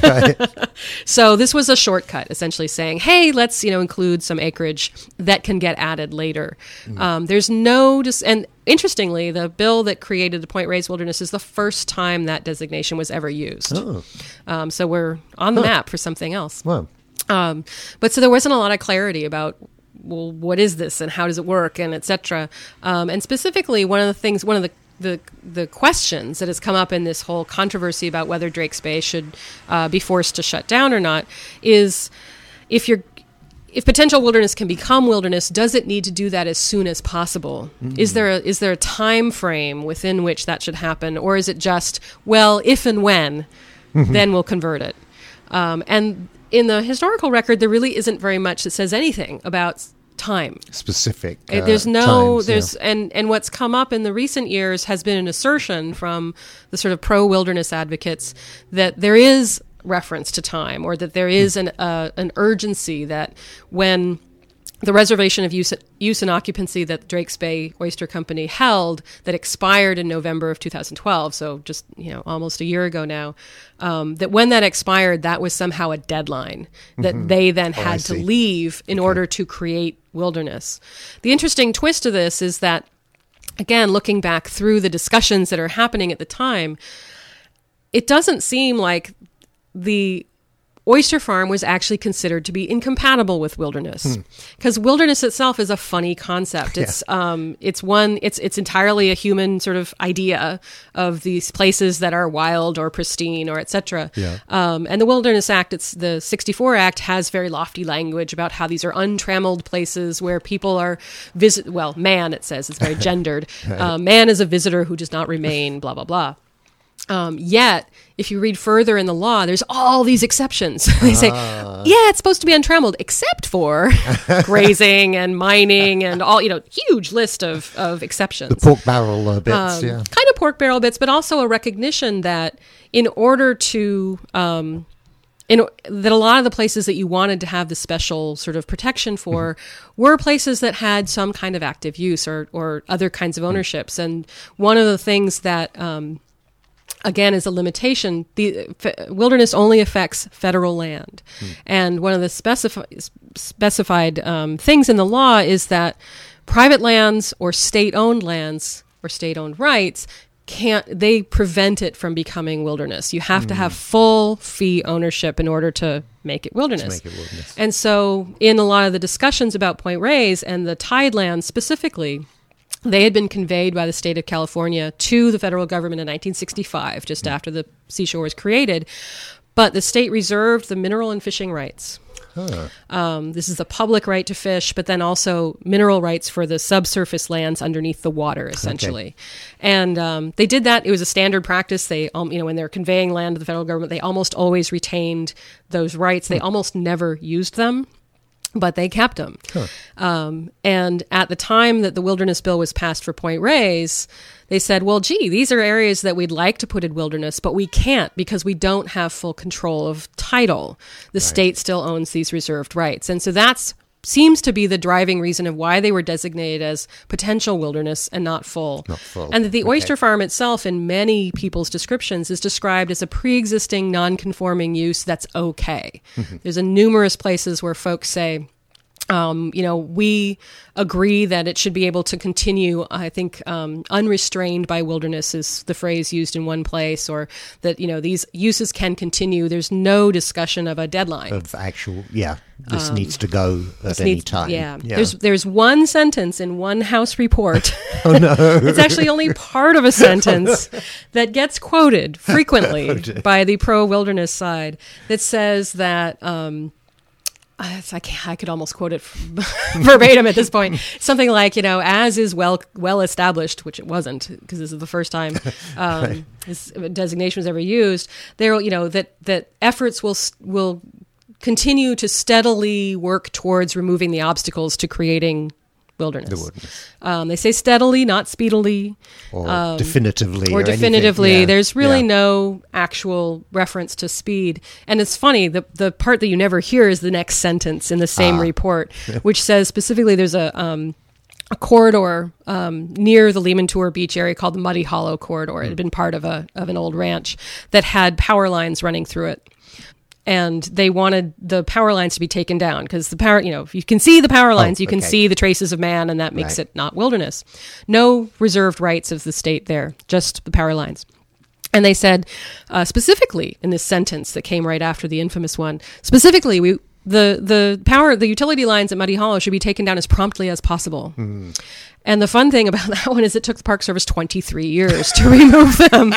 S2: So this was a shortcut, essentially saying, hey, let's you know include some acreage that can get added later. Mm. Um, there's no dis- and interestingly, the bill that created the Point Reyes Wilderness is the first time that designation was ever used.
S1: Oh.
S2: Um, so we're on the
S1: huh.
S2: map for something else.
S1: Wow.
S2: Um, but so there wasn't a lot of clarity about, well, what is this and how does it work and et cetera. Um, and specifically, one of the things, one of the, the the questions that has come up in this whole controversy about whether Drake's Bay should uh, be forced to shut down or not is if you're if potential wilderness can become wilderness, does it need to do that as soon as possible? Mm-hmm. Is there a, is there a time frame within which that should happen, or is it just, well, if and when, mm-hmm. then we'll convert it? Um, and in the historical record, there really isn't very much that says anything about time.
S1: Specific. Uh,
S2: there's no,
S1: times,
S2: there's,
S1: yeah.
S2: and, and what's come up in the recent years has been an assertion from the sort of pro-wilderness advocates that there is reference to time, or that there is an uh, an urgency that when the reservation of use, use and occupancy that Drake's Bay Oyster Company held that expired in November of two thousand twelve, so just you know almost a year ago now, um, that when that expired, that was somehow a deadline that mm-hmm. they then
S1: oh,
S2: had to leave in okay. order to create wilderness. The interesting twist to this is that, again, looking back through the discussions that are happening at the time, it doesn't seem like the oyster farm was actually considered to be incompatible with wilderness, because hmm. wilderness itself is a funny concept. It's yeah. um, it's one it's it's entirely a human sort of idea of these places that are wild or pristine or et cetera.
S1: Yeah.
S2: Um, and the Wilderness Act, it's the sixty-four Act, has very lofty language about how these are untrammeled places where people are visit. Well, man, it says it's very gendered. Right. Uh, man is a visitor who does not remain. Blah blah blah. Um, yet, if you read further in the law, there's all these exceptions. They say,
S1: ah.
S2: yeah, it's supposed to be untrammeled, except for grazing and mining and all, you know, huge list of, of exceptions.
S1: The pork barrel uh, bits,
S2: um,
S1: yeah.
S2: Kind of pork barrel bits, but also a recognition that in order to, um, in, that a lot of the places that you wanted to have the special sort of protection for mm-hmm. were places that had some kind of active use or, or other kinds of ownerships. Mm-hmm. And one of the things that... Um, Again, is a limitation. The f- wilderness only affects federal land. Hmm. And one of the specifi- specified um, things in the law is that private lands or state-owned lands or state-owned rights can't, they prevent it from becoming wilderness. You have hmm. to have full fee ownership in order to make it wilderness.
S1: To make it wilderness.
S2: And so in a lot of the discussions about Point Reyes and the tidelands specifically, they had been conveyed by the state of California to the federal government in nineteen sixty-five, just mm. after the seashore was created. But the state reserved the mineral and fishing rights.
S1: Huh.
S2: Um, this is the public right to fish, but then also mineral rights for the subsurface lands underneath the water, essentially. Okay. And um, they did that. It was a standard practice. They, um, you know, when they're conveying land to the federal government, they almost always retained those rights. They hmm. almost never used them, but they kept them. Huh. Um, and at the time that the Wilderness Bill was passed for Point Reyes, they said, well, gee, these are areas that we'd like to put in wilderness, but we can't because we don't have full control of title. The right. state still owns these reserved rights. And so that's seems to be the driving reason of why they were designated as potential wilderness and not full.
S1: Not full.
S2: And that the
S1: okay.
S2: oyster farm itself, in many people's descriptions, is described as a pre-existing non-conforming use that's okay. Mm-hmm. There's a numerous places where folks say, Um, you know, we agree that it should be able to continue, I think, um, unrestrained by wilderness is the phrase used in one place, or that, you know, these uses can continue. There's no discussion of a deadline.
S1: Of actual, yeah, this um, needs to go at any
S2: needs,
S1: time.
S2: Yeah.
S1: yeah.
S2: There's there's one sentence in one House report.
S1: Oh, no.
S2: It's actually only part of a sentence that gets quoted frequently oh, by the pro-wilderness side that says that... Um, I, can't, I could almost quote it verbatim at this point. Something like, you know, as is well well established, which it wasn't, because this is the first time um, right. this designation was ever used. There, you know, that that efforts will will continue to steadily work towards removing the obstacles to creating wilderness.
S1: The wilderness.
S2: Um, they say steadily, not speedily.
S1: Or
S2: um,
S1: definitively.
S2: Or,
S1: or
S2: definitively.
S1: Yeah.
S2: There's really
S1: yeah.
S2: no actual reference to speed. And it's funny, the the part that you never hear is the next sentence in the same
S1: ah.
S2: report, which says specifically there's a... Um, a corridor um, near the Lehman Tour Beach area called the Muddy Hollow Corridor. It had been part of a of an old ranch that had power lines running through it. And they wanted the power lines to be taken down because the power, you know, if you can see the power lines,
S1: oh,
S2: you can
S1: okay.
S2: see the traces of man, and that makes
S1: right.
S2: it not wilderness. No reserved rights of the state there, just the power lines. And they said, uh, specifically in this sentence that came right after the infamous one, specifically, we the the power, the utility lines at Muddy Hollow should be taken down as promptly as possible. Mm. And the fun thing about that one is it took the Park Service twenty-three years to remove them.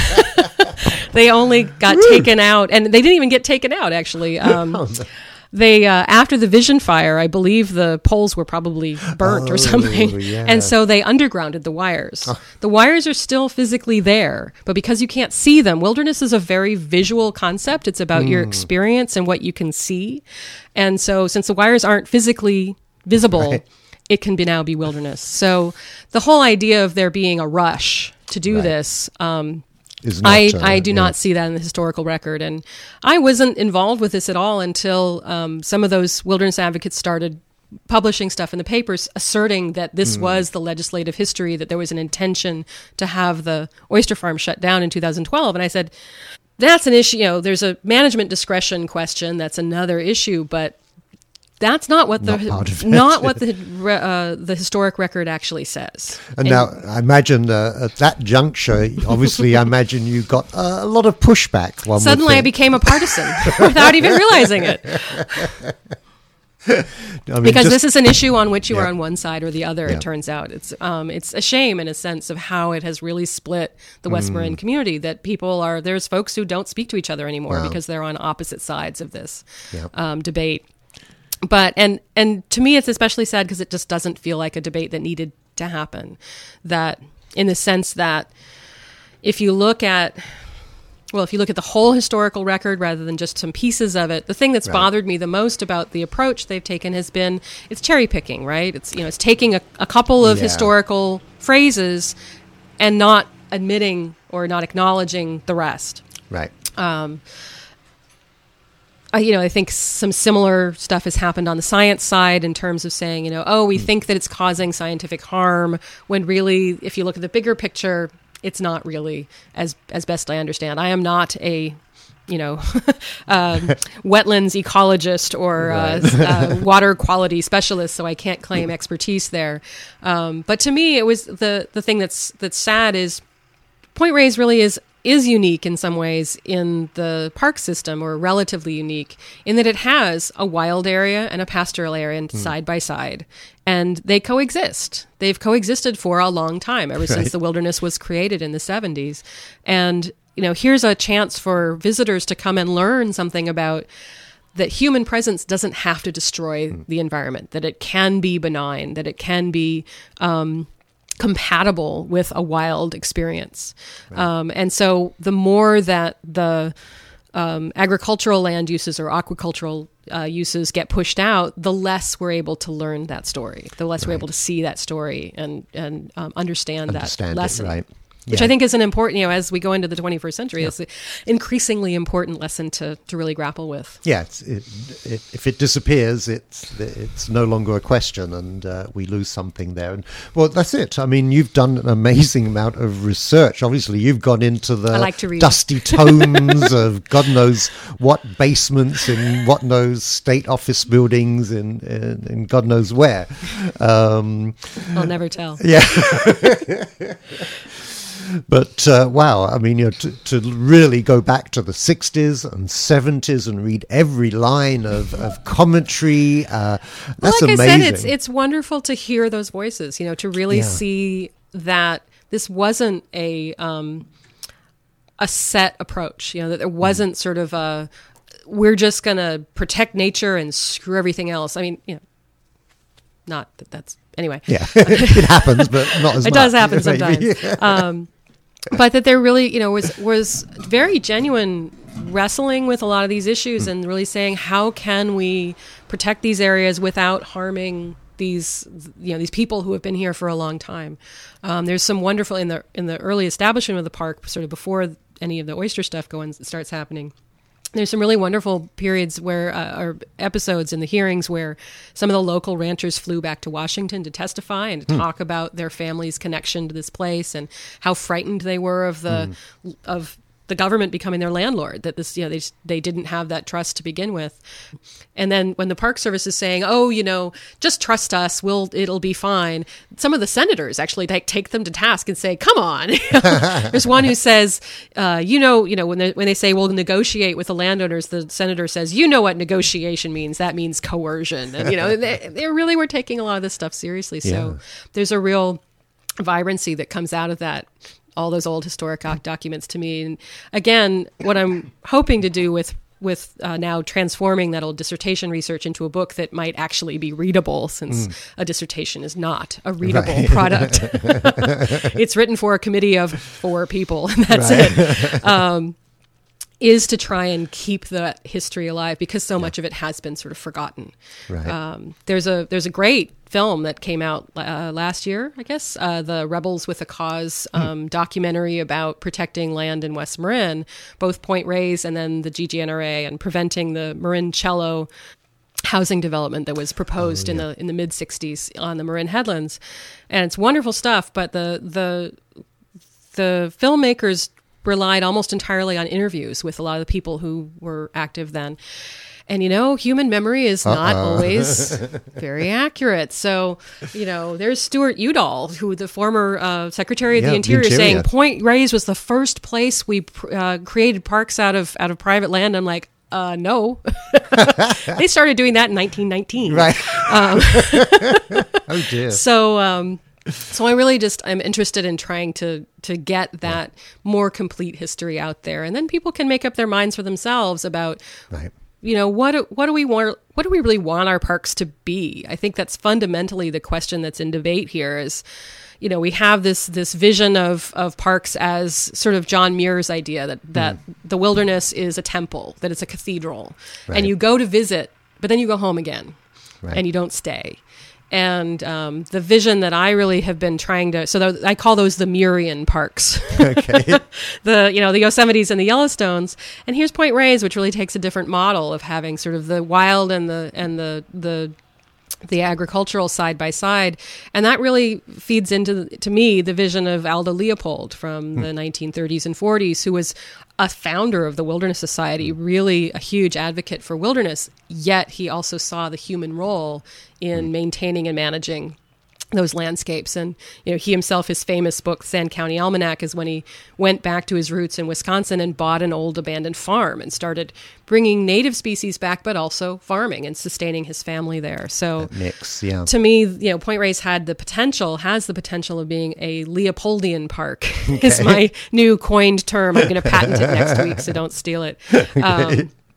S2: They only got Woo. taken out, and they didn't even get taken out, actually. Um, they uh, after the Vision fire, I believe the poles were probably burnt
S1: oh,
S2: or something,
S1: yeah.
S2: and so they undergrounded the wires. Oh. The wires are still physically there, but because you can't see them, wilderness is a very visual concept. It's about mm. your experience and what you can see, and so since the wires aren't physically visible, right. it can be now be wilderness. So the whole idea of there being a rush to do right. this. Um,
S1: Is not,
S2: I,
S1: uh,
S2: I do
S1: yeah.
S2: not see that in the historical record. And I wasn't involved with this at all until um, some of those wilderness advocates started publishing stuff in the papers asserting that this mm. was the legislative history, that there was an intention to have the oyster farm shut down in two thousand twelve. And I said, that's an issue. You know, there's a management discretion question. That's another issue. But that's not what the
S1: not,
S2: not what the uh, the historic record actually says.
S1: And, and now, I imagine uh, at that juncture, obviously, I imagine you got uh, a lot of pushback. One
S2: Suddenly, I became a partisan without even realizing it. I mean, because just, this is an issue on which you yeah. are on one side or the other. Yeah. It turns out it's um, it's a shame in a sense of how it has really split the West mm. Marin community. That people are there's folks who don't speak to each other anymore wow. because they're on opposite sides of this yeah. um, debate. But, and, and to me, it's especially sad because it just doesn't feel like a debate that needed to happen. That in the sense that if you look at, well, if you look at the whole historical record rather than just some pieces of it, the thing that's right. bothered me the most about the approach they've taken has been, it's cherry picking, right? It's, you know, it's taking a, a couple of yeah. historical phrases and not admitting or not acknowledging the rest.
S1: Right.
S2: Um, Uh, you know, I think some similar stuff has happened on the science side in terms of saying, you know, oh, we mm. think that it's causing scientific harm when really, if you look at the bigger picture, it's not really, as as best I understand. I am not a, you know, um, wetlands ecologist or right. uh, uh, water quality specialist, so I can't claim expertise there. Um, but to me, it was the the thing that's that's sad is Point Reyes really is. is unique in some ways in the park system, or relatively unique, in that it has a wild area and a pastoral area mm. side by side, and they coexist. They've coexisted for a long time, ever right. since the wilderness was created in the seventies. And, you know, here's a chance for visitors to come and learn something about that human presence doesn't have to destroy mm. the environment, that it can be benign, that it can be um, compatible with a wild experience. Right. Um, and so the more that the um, agricultural land uses or aquacultural uh, uses get pushed out, the less we're able to learn that story, the less right. we're able to see that story and, and um, understand,
S1: understand
S2: that lesson.
S1: It, right.
S2: Which
S1: yeah.
S2: I think is an important, you know, as we go into the twenty-first century, yeah. it's an increasingly important lesson to, to really grapple with.
S1: Yeah, it's, it, it, if it disappears, it's it's no longer a question, and uh, we lose something there. And well, that's it. I mean, you've done an amazing amount of research. Obviously, you've gone into the
S2: I like to read.
S1: dusty tomes of God knows what basements in what knows state office buildings in in, in God knows where. Um,
S2: I'll never tell.
S1: Yeah. But uh, wow, I mean, you know, to, to really go back to the sixties and seventies and read every line of, of commentary, uh, that's
S2: well, like
S1: amazing.
S2: I said, it's it's wonderful to hear those voices. You know, to really
S1: yeah.
S2: see that this wasn't a um, a set approach. You know, that there wasn't mm. sort of a we're just going to protect nature and screw everything else. I mean, you know, not that that's anyway.
S1: Yeah, it happens, but not as
S2: it
S1: much. It
S2: does happen sometimes.
S1: Yeah.
S2: Um, but that there really, you know, was was very genuine wrestling with a lot of these issues mm. and really saying, how can we protect these areas without harming these, you know, these people who have been here for a long time. Um, there's some wonderful in the in the early establishment of the park, sort of before any of the oyster stuff going starts happening. There's some really wonderful periods where, uh, or episodes in the hearings where some of the local ranchers flew back to Washington to testify and to mm. talk about their family's connection to this place and how frightened they were of the mm. of the government becoming their landlord, that this, you know, they they didn't have that trust to begin with. And then when the Park Service is saying, oh, you know, just trust us, we'll, it'll be fine. Some of the senators actually take, take them to task and say, come on. There's one who says, uh, you know, you know, when they, when they say we'll negotiate with the landowners, the senator says, you know what negotiation means. That means coercion. And, you know, they, they really were taking a lot of this stuff seriously. So yeah. there's a real vibrancy that comes out of that, all those old historic documents to me. And again, what I'm hoping to do with with uh, now transforming that old dissertation research into a book that might actually be readable, since mm. a dissertation is not a readable right. product. It's written for a committee of four people, and that's right. it. Um, is to try and keep the history alive, because so yeah. much of it has been sort of forgotten. Right. Um, there's a there's a great film that came out uh, last year, I guess, uh, the Rebels with a Cause um, mm. documentary about protecting land in West Marin, both Point Reyes and then the G G N R A, and preventing the Marin Cello housing development that was proposed oh, yeah. in the in the mid sixties on the Marin Headlands. And it's wonderful stuff, but the the the filmmakers relied almost entirely on interviews with a lot of the people who were active then. And, you know, human memory is Uh-oh. not always very accurate. So, you know, there's Stuart Udall, who the former uh, Secretary of yeah, the Interior, the Interior, saying Point Reyes was the first place we uh, created parks out of out of private land. I'm like, uh, no. They started doing that in nineteen nineteen.
S1: Right.
S2: Um,
S1: oh, dear.
S2: So, um, So I really just, I'm interested in trying to to get that yeah. more complete history out there. And then people can make up their minds for themselves about, right. you know, what do, what do we want, what do we really want our parks to be? I think that's fundamentally the question that's in debate here is, you know, we have this this vision of, of parks as sort of John Muir's idea that, that mm. the wilderness is a temple, that it's a cathedral. Right. And you go to visit, but then you go home again right. and you don't stay. And um, the vision that I really have been trying to, so th- I call those the Muirian parks. Okay. the, you know, the Yosemites and the Yellowstones. And here's Point Reyes, which really takes a different model of having sort of the wild and the, and the, the, the agricultural side by side. And that really feeds into, to me, the vision of Aldo Leopold from hmm. the nineteen thirties and forties, who was a founder of the Wilderness Society, really a huge advocate for wilderness, yet he also saw the human role in maintaining and managing those landscapes. And, you know, he himself, his famous book, Sand County Almanac, is when he went back to his roots in Wisconsin and bought an old abandoned farm and started bringing native species back, but also farming and sustaining his family there. So
S1: that mix, yeah.
S2: to me, you know, Point Reyes had the potential, has the potential of being a Leopoldian park, okay. is my new coined term. I'm going to patent it next week, so don't steal it. Um,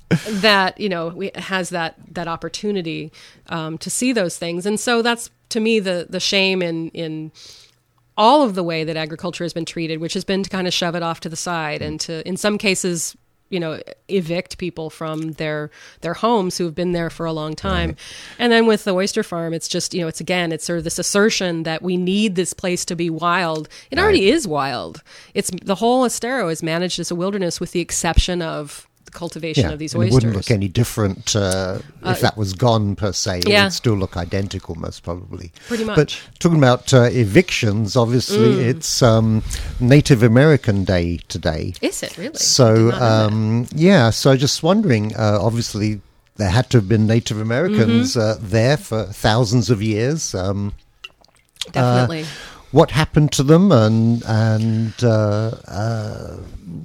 S2: that, you know, we, has that that opportunity um, to see those things. And so that's, to me, the the shame in in all of the way that agriculture has been treated, which has been to kind of shove it off to the side and to, in some cases, you know, evict people from their their homes who have been there for a long time. Right. And then with the oyster farm, it's just, you know, it's again, it's sort of this assertion that we need this place to be wild. It right. already is wild. It's the whole Estero is managed as a wilderness with the exception of the cultivation
S1: yeah,
S2: of these
S1: and
S2: oysters.
S1: It wouldn't look any different uh, if uh, that was gone per se. It
S2: yeah.
S1: would still look identical, most probably.
S2: Pretty much.
S1: But talking about uh, evictions, obviously, mm. it's um, Native American Day today.
S2: Is it really?
S1: So, um, yeah, so just wondering, uh, obviously, there had to have been Native Americans mm-hmm. uh, there for thousands of years. Um,
S2: Definitely.
S1: Uh, what happened to them, and and uh, uh,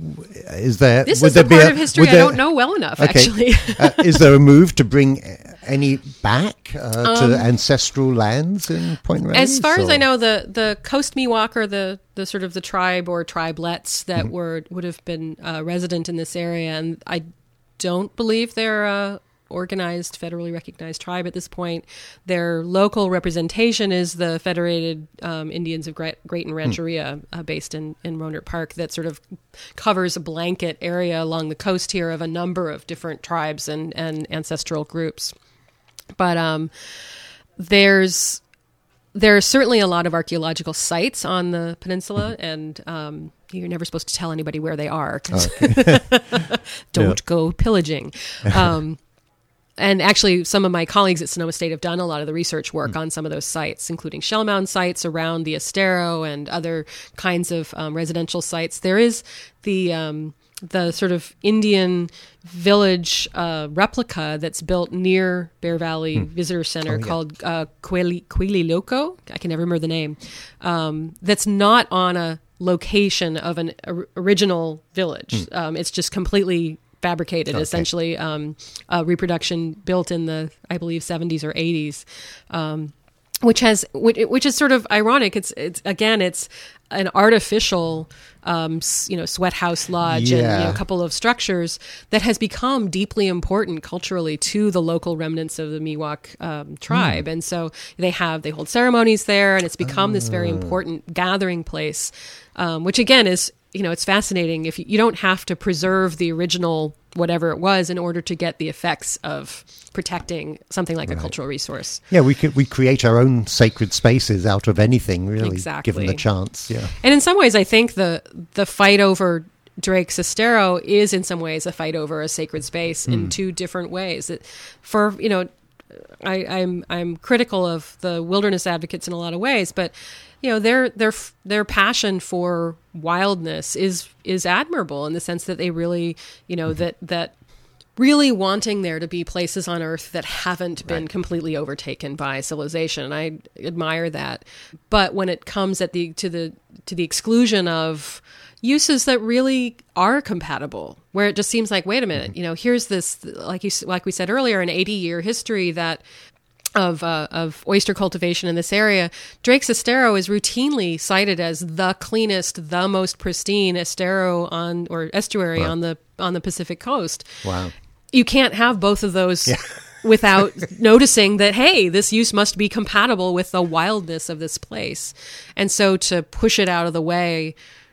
S1: is there?
S2: This
S1: would
S2: is
S1: there
S2: a
S1: be
S2: part
S1: a,
S2: of history I
S1: there,
S2: don't know well enough.
S1: Okay.
S2: Actually,
S1: uh, is there a move to bring any back uh,
S2: um,
S1: to ancestral lands in Point Reyes?
S2: As far
S1: or?
S2: as I know, the the Coast Miwok, or the the sort of the tribe or tribelets that mm-hmm. were would have been uh, resident in this area, and I don't believe they're a organized, federally recognized tribe at this point. Their local representation is the Federated um, Indians of Great, Great and Rancheria, mm. uh, based in, in Rohnert Park, that sort of covers a blanket area along the coast here of a number of different tribes and, and ancestral groups. But um, there's there's certainly a lot of archaeological sites on the peninsula, mm-hmm. and um, you're never supposed to tell anybody where they are. Okay. Don't yeah. go pillaging. Um, And actually, some of my colleagues at Sonoma State have done a lot of the research work mm. on some of those sites, including shell mound sites around the Estero and other kinds of um, residential sites. There is the um, the sort of Indian village uh, replica that's built near Bear Valley mm. Visitor Center oh, yeah. called uh, Quili, Quili Loco. I can never remember the name. Um, that's not on a location of an or- original village. Mm. Um, it's just completely fabricated, okay. essentially, um, a reproduction built in the, I believe, seventies or eighties, um, which has, which, which is sort of ironic. It's, it's again, it's an artificial, um, you know, sweat house lodge yeah. and you know, a couple of structures that has become deeply important culturally to the local remnants of the Miwok um, tribe, mm. and so they have they hold ceremonies there, and it's become uh. this very important gathering place, um, which again is. You know, it's fascinating. If you, you don't have to preserve the original whatever it was in order to get the effects of protecting something like right. a cultural resource.
S1: Yeah, we could we create our own sacred spaces out of anything, really,
S2: exactly.
S1: given the chance. Yeah,
S2: and in some ways, I think the the fight over Drake's Estero is in some ways a fight over a sacred space mm. in two different ways. It, for you know, I, I'm I'm critical of the wilderness advocates in a lot of ways, but. You know, their their their passion for wildness is is admirable in the sense that they really, you know, that that really wanting there to be places on Earth that haven't been right. completely overtaken by civilization, and I admire that. But when it comes at the to the to the exclusion of uses that really are compatible, where it just seems like, wait a minute, you know, here's this, like you like we said earlier, an eighty year history that. Of uh, of oyster cultivation in this area, Drake's Estero is routinely cited as the cleanest, the most pristine estero on or estuary wow. on the on the Pacific coast.
S1: Wow!
S2: You can't have both of those
S1: yeah.
S2: without noticing that, hey, this use must be compatible with the wildness of this place, and so to push it out of the way,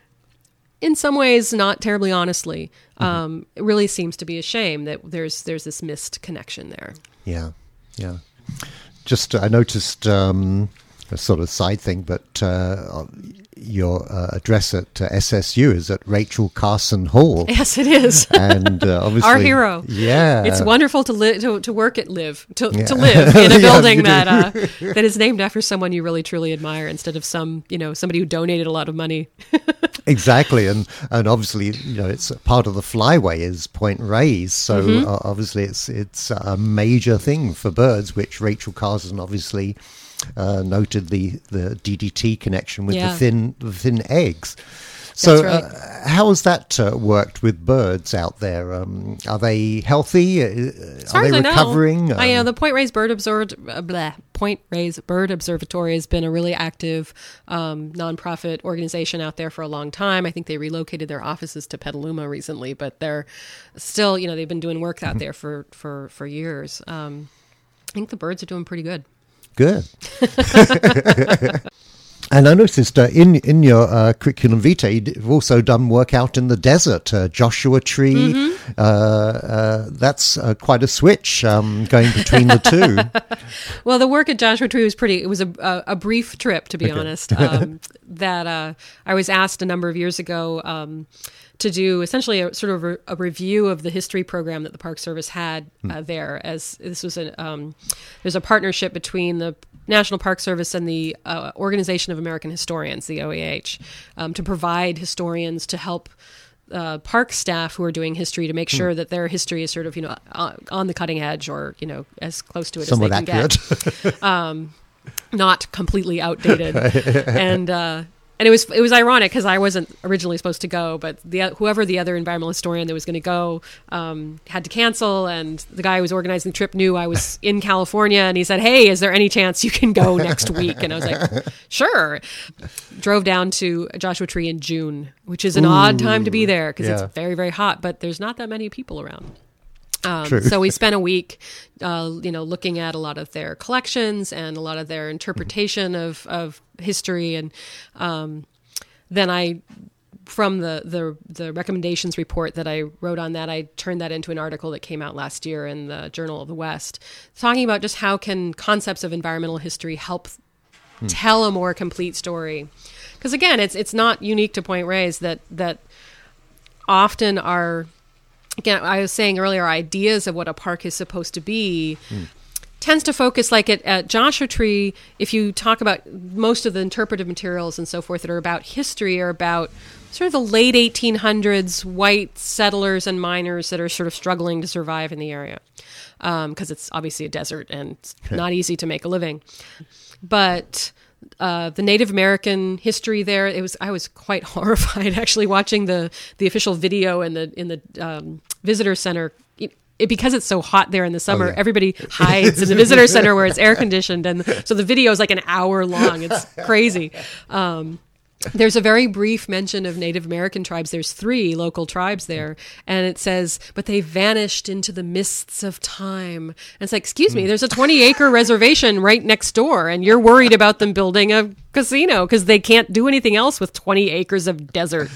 S2: in some ways, not terribly honestly, mm-hmm. um, it really seems to be a shame that there's there's this missed connection there.
S1: Yeah, yeah. Just, uh, I noticed um, a sort of side thing, but uh, your uh, address at uh, S S U is at Rachel Carson Hall.
S2: Yes, it is.
S1: And uh, obviously,
S2: our hero.
S1: Yeah,
S2: it's wonderful to li- to, to work at live to, yeah. to live in a building yeah, that uh, that is named after someone you really truly admire, instead of some you know somebody who donated a lot of money.
S1: Exactly, and and obviously, you know, it's part of the flyway is Point Reyes, so mm-hmm. uh, obviously it's it's a major thing for birds, which Rachel Carson obviously uh, noted the the D D T connection with
S2: yeah.
S1: the thin the thin eggs. So,
S2: right.
S1: uh, how has that uh, worked with birds out there? Um, are they healthy? Uh,
S2: as far
S1: are they
S2: as
S1: recovering?
S2: I know, um, I know the Point Reyes bird observed, uh, blah, Point Reyes Bird Observatory has been a really active um, nonprofit organization out there for a long time. I think they relocated their offices to Petaluma recently, but they're still, you know, they've been doing work out there for, for, for years. Um, I think the birds are doing pretty good.
S1: Good. And I noticed uh, in in your uh, curriculum vitae, you've also done work out in the desert, uh, Joshua Tree. Mm-hmm. Uh, uh, that's uh, quite a switch um, going between the two.
S2: Well, the work at Joshua Tree was pretty. It was a a, a brief trip, to be okay. honest. Um, that uh, I was asked a number of years ago um, to do essentially a sort of a, a review of the history program that the Park Service had uh, there. As this was a um, there's a partnership between the National Park Service and the uh, Organization of American Historians, the O A H, um, to provide historians to help uh, park staff who are doing history to make sure mm. that their history is sort of, you know, uh, on the cutting edge, or, you know, as close to it
S1: Somewhat
S2: as they can
S1: accurate.
S2: get. um, not completely outdated. and uh, and it was it was ironic because I wasn't originally supposed to go, but the whoever the other environmental historian that was going to go um, had to cancel, and the guy who was organizing the trip knew I was in California, and he said, "Hey, is there any chance you can go next week?" And I was like, "Sure." Drove down to Joshua Tree in June, which is an Ooh, odd time to be there because yeah. it's very, very hot, but there's not that many people around. Um, so we spent a week, uh, you know, looking at a lot of their collections and a lot of their interpretation of, of history. And um, then I, from the, the the recommendations report that I wrote on that, I turned that into an article that came out last year in the Journal of the West, talking about just how can concepts of environmental history help hmm. tell a more complete story. Because again, it's it's not unique to Point Reyes that that often our Again, I was saying earlier, ideas of what a park is supposed to be mm. tends to focus, like at, at Joshua Tree, if you talk about most of the interpretive materials and so forth that are about history are about sort of the late eighteen hundreds white settlers and miners that are sort of struggling to survive in the area because um, it's obviously a desert and it's not easy to make a living. But Uh, the Native American history there, it was I was quite horrified actually watching the the official video in the in the um, visitor center. It, it, because it's so hot there in the summer, oh, yeah. everybody hides in the visitor center where it's air conditioned, and so the video is like an hour long. It's crazy. Um, There's a very brief mention of Native American tribes. There's three local tribes there. And it says, but they vanished into the mists of time. And it's like, excuse me, there's a twenty acre reservation right next door. And you're worried about them building a casino because they can't do anything else with twenty acres of desert.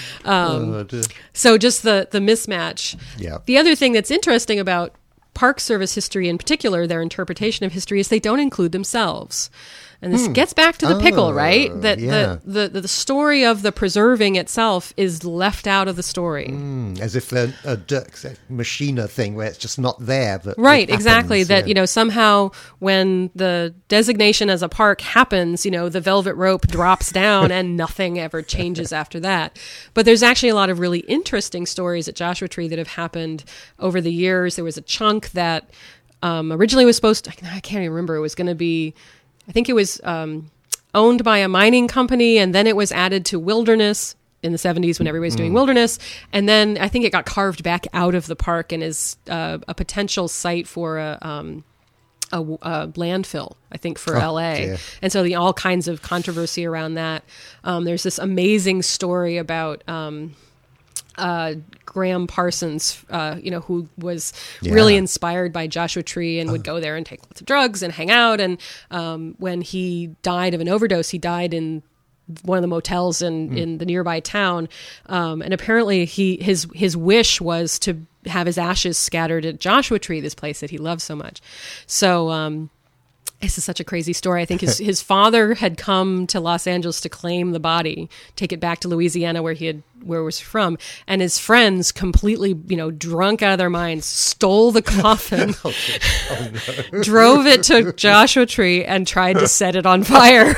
S2: Um, oh, so just the, the mismatch.
S1: Yeah.
S2: The other thing that's interesting about Park Service history in particular, their interpretation of history, is they don't include themselves. And this hmm. gets back to the pickle, oh, right? That yeah. the, the the story of the preserving itself is left out of the story.
S1: Mm, as if they're a Dirk Machina thing where it's just not there. But
S2: right, exactly. Yeah. That, you know, somehow when the designation as a park happens, you know, the velvet rope drops down and nothing ever changes after that. But there's actually a lot of really interesting stories at Joshua Tree that have happened over the years. There was a chunk that um, originally was supposed to, I can't even remember, it was going to be, I think it was um, owned by a mining company, and then it was added to Wilderness in the seventies when everybody was doing mm. Wilderness. And then I think it got carved back out of the park and is uh, a potential site for a, um, a, a landfill, I think, for oh, L A. Dear. And so the, all kinds of controversy around that. Um, there's this amazing story about... Um, Uh, Graham Parsons, uh, you know, who was yeah. really inspired by Joshua Tree and would go there and take lots of drugs and hang out. And um, when he died of an overdose, he died in one of the motels in, mm. in the nearby town. Um, and apparently he his his wish was to have his ashes scattered at Joshua Tree, this place that he loved so much. So... Um, This is such a crazy story. I think his, his father had come to Los Angeles to claim the body, take it back to Louisiana where he had where it was from, and his friends, completely, you know, drunk out of their minds, stole the coffin, oh, no. drove it to Joshua Tree, and tried to set it on fire.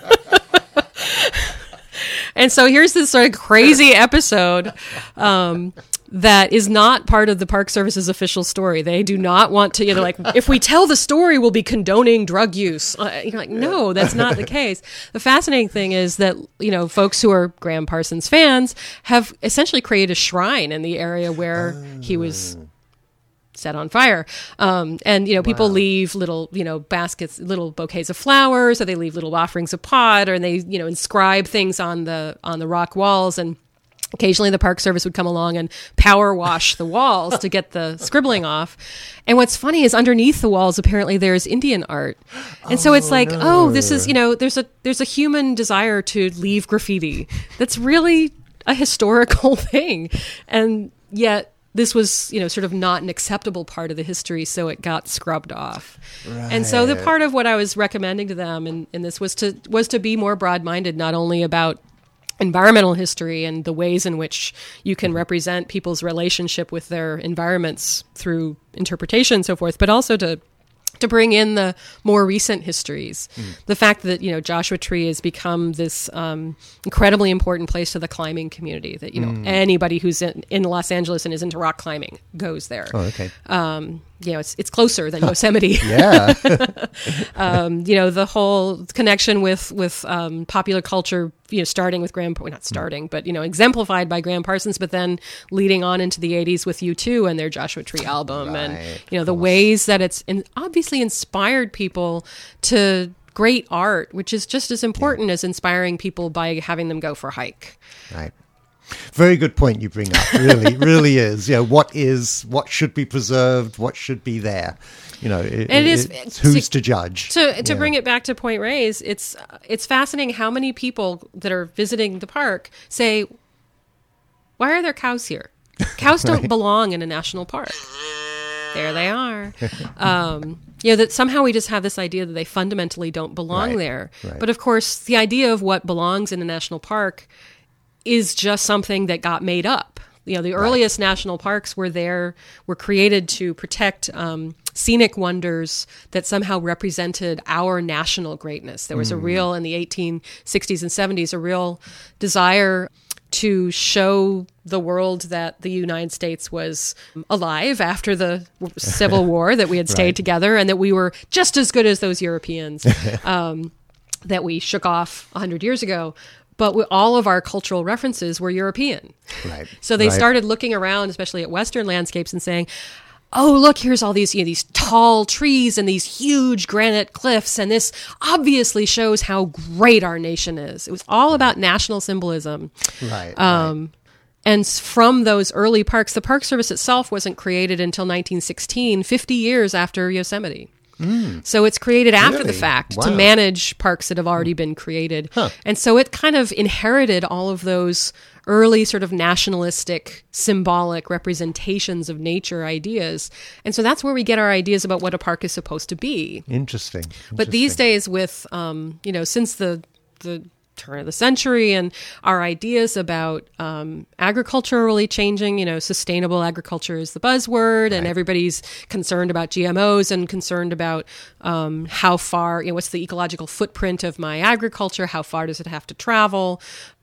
S2: And so here's this sort of crazy episode. Um, that is not part of the Park Service's official story. They do not want to, you know, like, if we tell the story, we'll be condoning drug use. Uh, you're like, no, that's not the case. The fascinating thing is that, you know, folks who are Graham Parsons fans have essentially created a shrine in the area where oh. he was set on fire. Um, and, you know, people
S1: Wow.
S2: leave little, you know, baskets, little bouquets of flowers, or they leave little offerings of pot, or they, you know, inscribe things on the, on the rock walls. And occasionally the Park Service would come along and power wash the walls to get the scribbling off. And what's funny is underneath the walls, apparently there's Indian art. And so it's
S1: Oh,
S2: like,
S1: no.
S2: oh, this is, you know, there's a, there's a human desire to leave graffiti. That's really a historical thing. And yet this was, you know, sort of not an acceptable part of the history. So it got scrubbed off. And so the
S1: Right.
S2: part of what I was recommending to them in, in this was to, was to be more broad-minded, not only about environmental history and the ways in which you can represent people's relationship with their environments through interpretation and so forth, but also to to bring in the more recent histories. Mm. The fact that, you know, Joshua Tree has become this um, incredibly important place to the climbing community, that, you know, mm. anybody who's in, in Los Angeles and is into rock climbing goes there.
S1: Oh, okay.
S2: Um, you know, it's it's closer than Yosemite.
S1: Yeah.
S2: um, you know, the whole connection with with um, popular culture, you know, starting with Graham, well, not starting, but, you know, exemplified by Graham Parsons, but then leading on into the eighties with U two and their Joshua Tree album.
S1: Right,
S2: and, you know, the ways that it's in, obviously inspired people to great art, which is just as important yeah. as inspiring people by having them go for a hike.
S1: Right. Very good point you bring up. Really, really is. You know, what is, what should be preserved, what should be there. You know, it,
S2: and it is
S1: it's who's to, to judge.
S2: To to
S1: yeah.
S2: bring it back to Point Reyes, it's it's fascinating how many people that are visiting the park say, "Why are there cows here? Cows don't right. belong in a national park." There they are. Um, you know, that somehow we just have this idea that they fundamentally don't belong
S1: right.
S2: there.
S1: Right.
S2: But of course, the idea of what belongs in a national park is just something that got made up. You know, the earliest right. national parks were there, were created to protect um, scenic wonders that somehow represented our national greatness. There was mm. a real, in the eighteen sixties and seventies, a real desire to show the world that the United States was alive after the Civil War, that we had stayed right. together, and that we were just as good as those Europeans um, that we shook off one hundred years ago. But we, all of our cultural references were European.
S1: Right.
S2: So they
S1: right.
S2: started looking around, especially at Western landscapes, and saying, oh, look, here's all these, you know, these tall trees and these huge granite cliffs, and this obviously shows how great our nation is. It was all about national symbolism.
S1: Right.
S2: Um,
S1: right.
S2: And from those early parks, the Park Service itself wasn't created until nineteen sixteen, fifty years after Yosemite. Mm. So it's created after
S1: really?
S2: the fact
S1: wow.
S2: to manage parks that have already been created.
S1: Huh.
S2: And so it kind of inherited all of those early sort of nationalistic, symbolic representations of nature ideas. And so that's where we get our ideas about what a park is supposed to be.
S1: Interesting. Interesting.
S2: But these days with, um, you know, since the the turn of the century, and our ideas about um, agriculture are really changing. You know, sustainable agriculture is the buzzword, right. and everybody's concerned about G M Os and concerned about um, how far, you know, what's the ecological footprint of my agriculture? How far does it have to travel?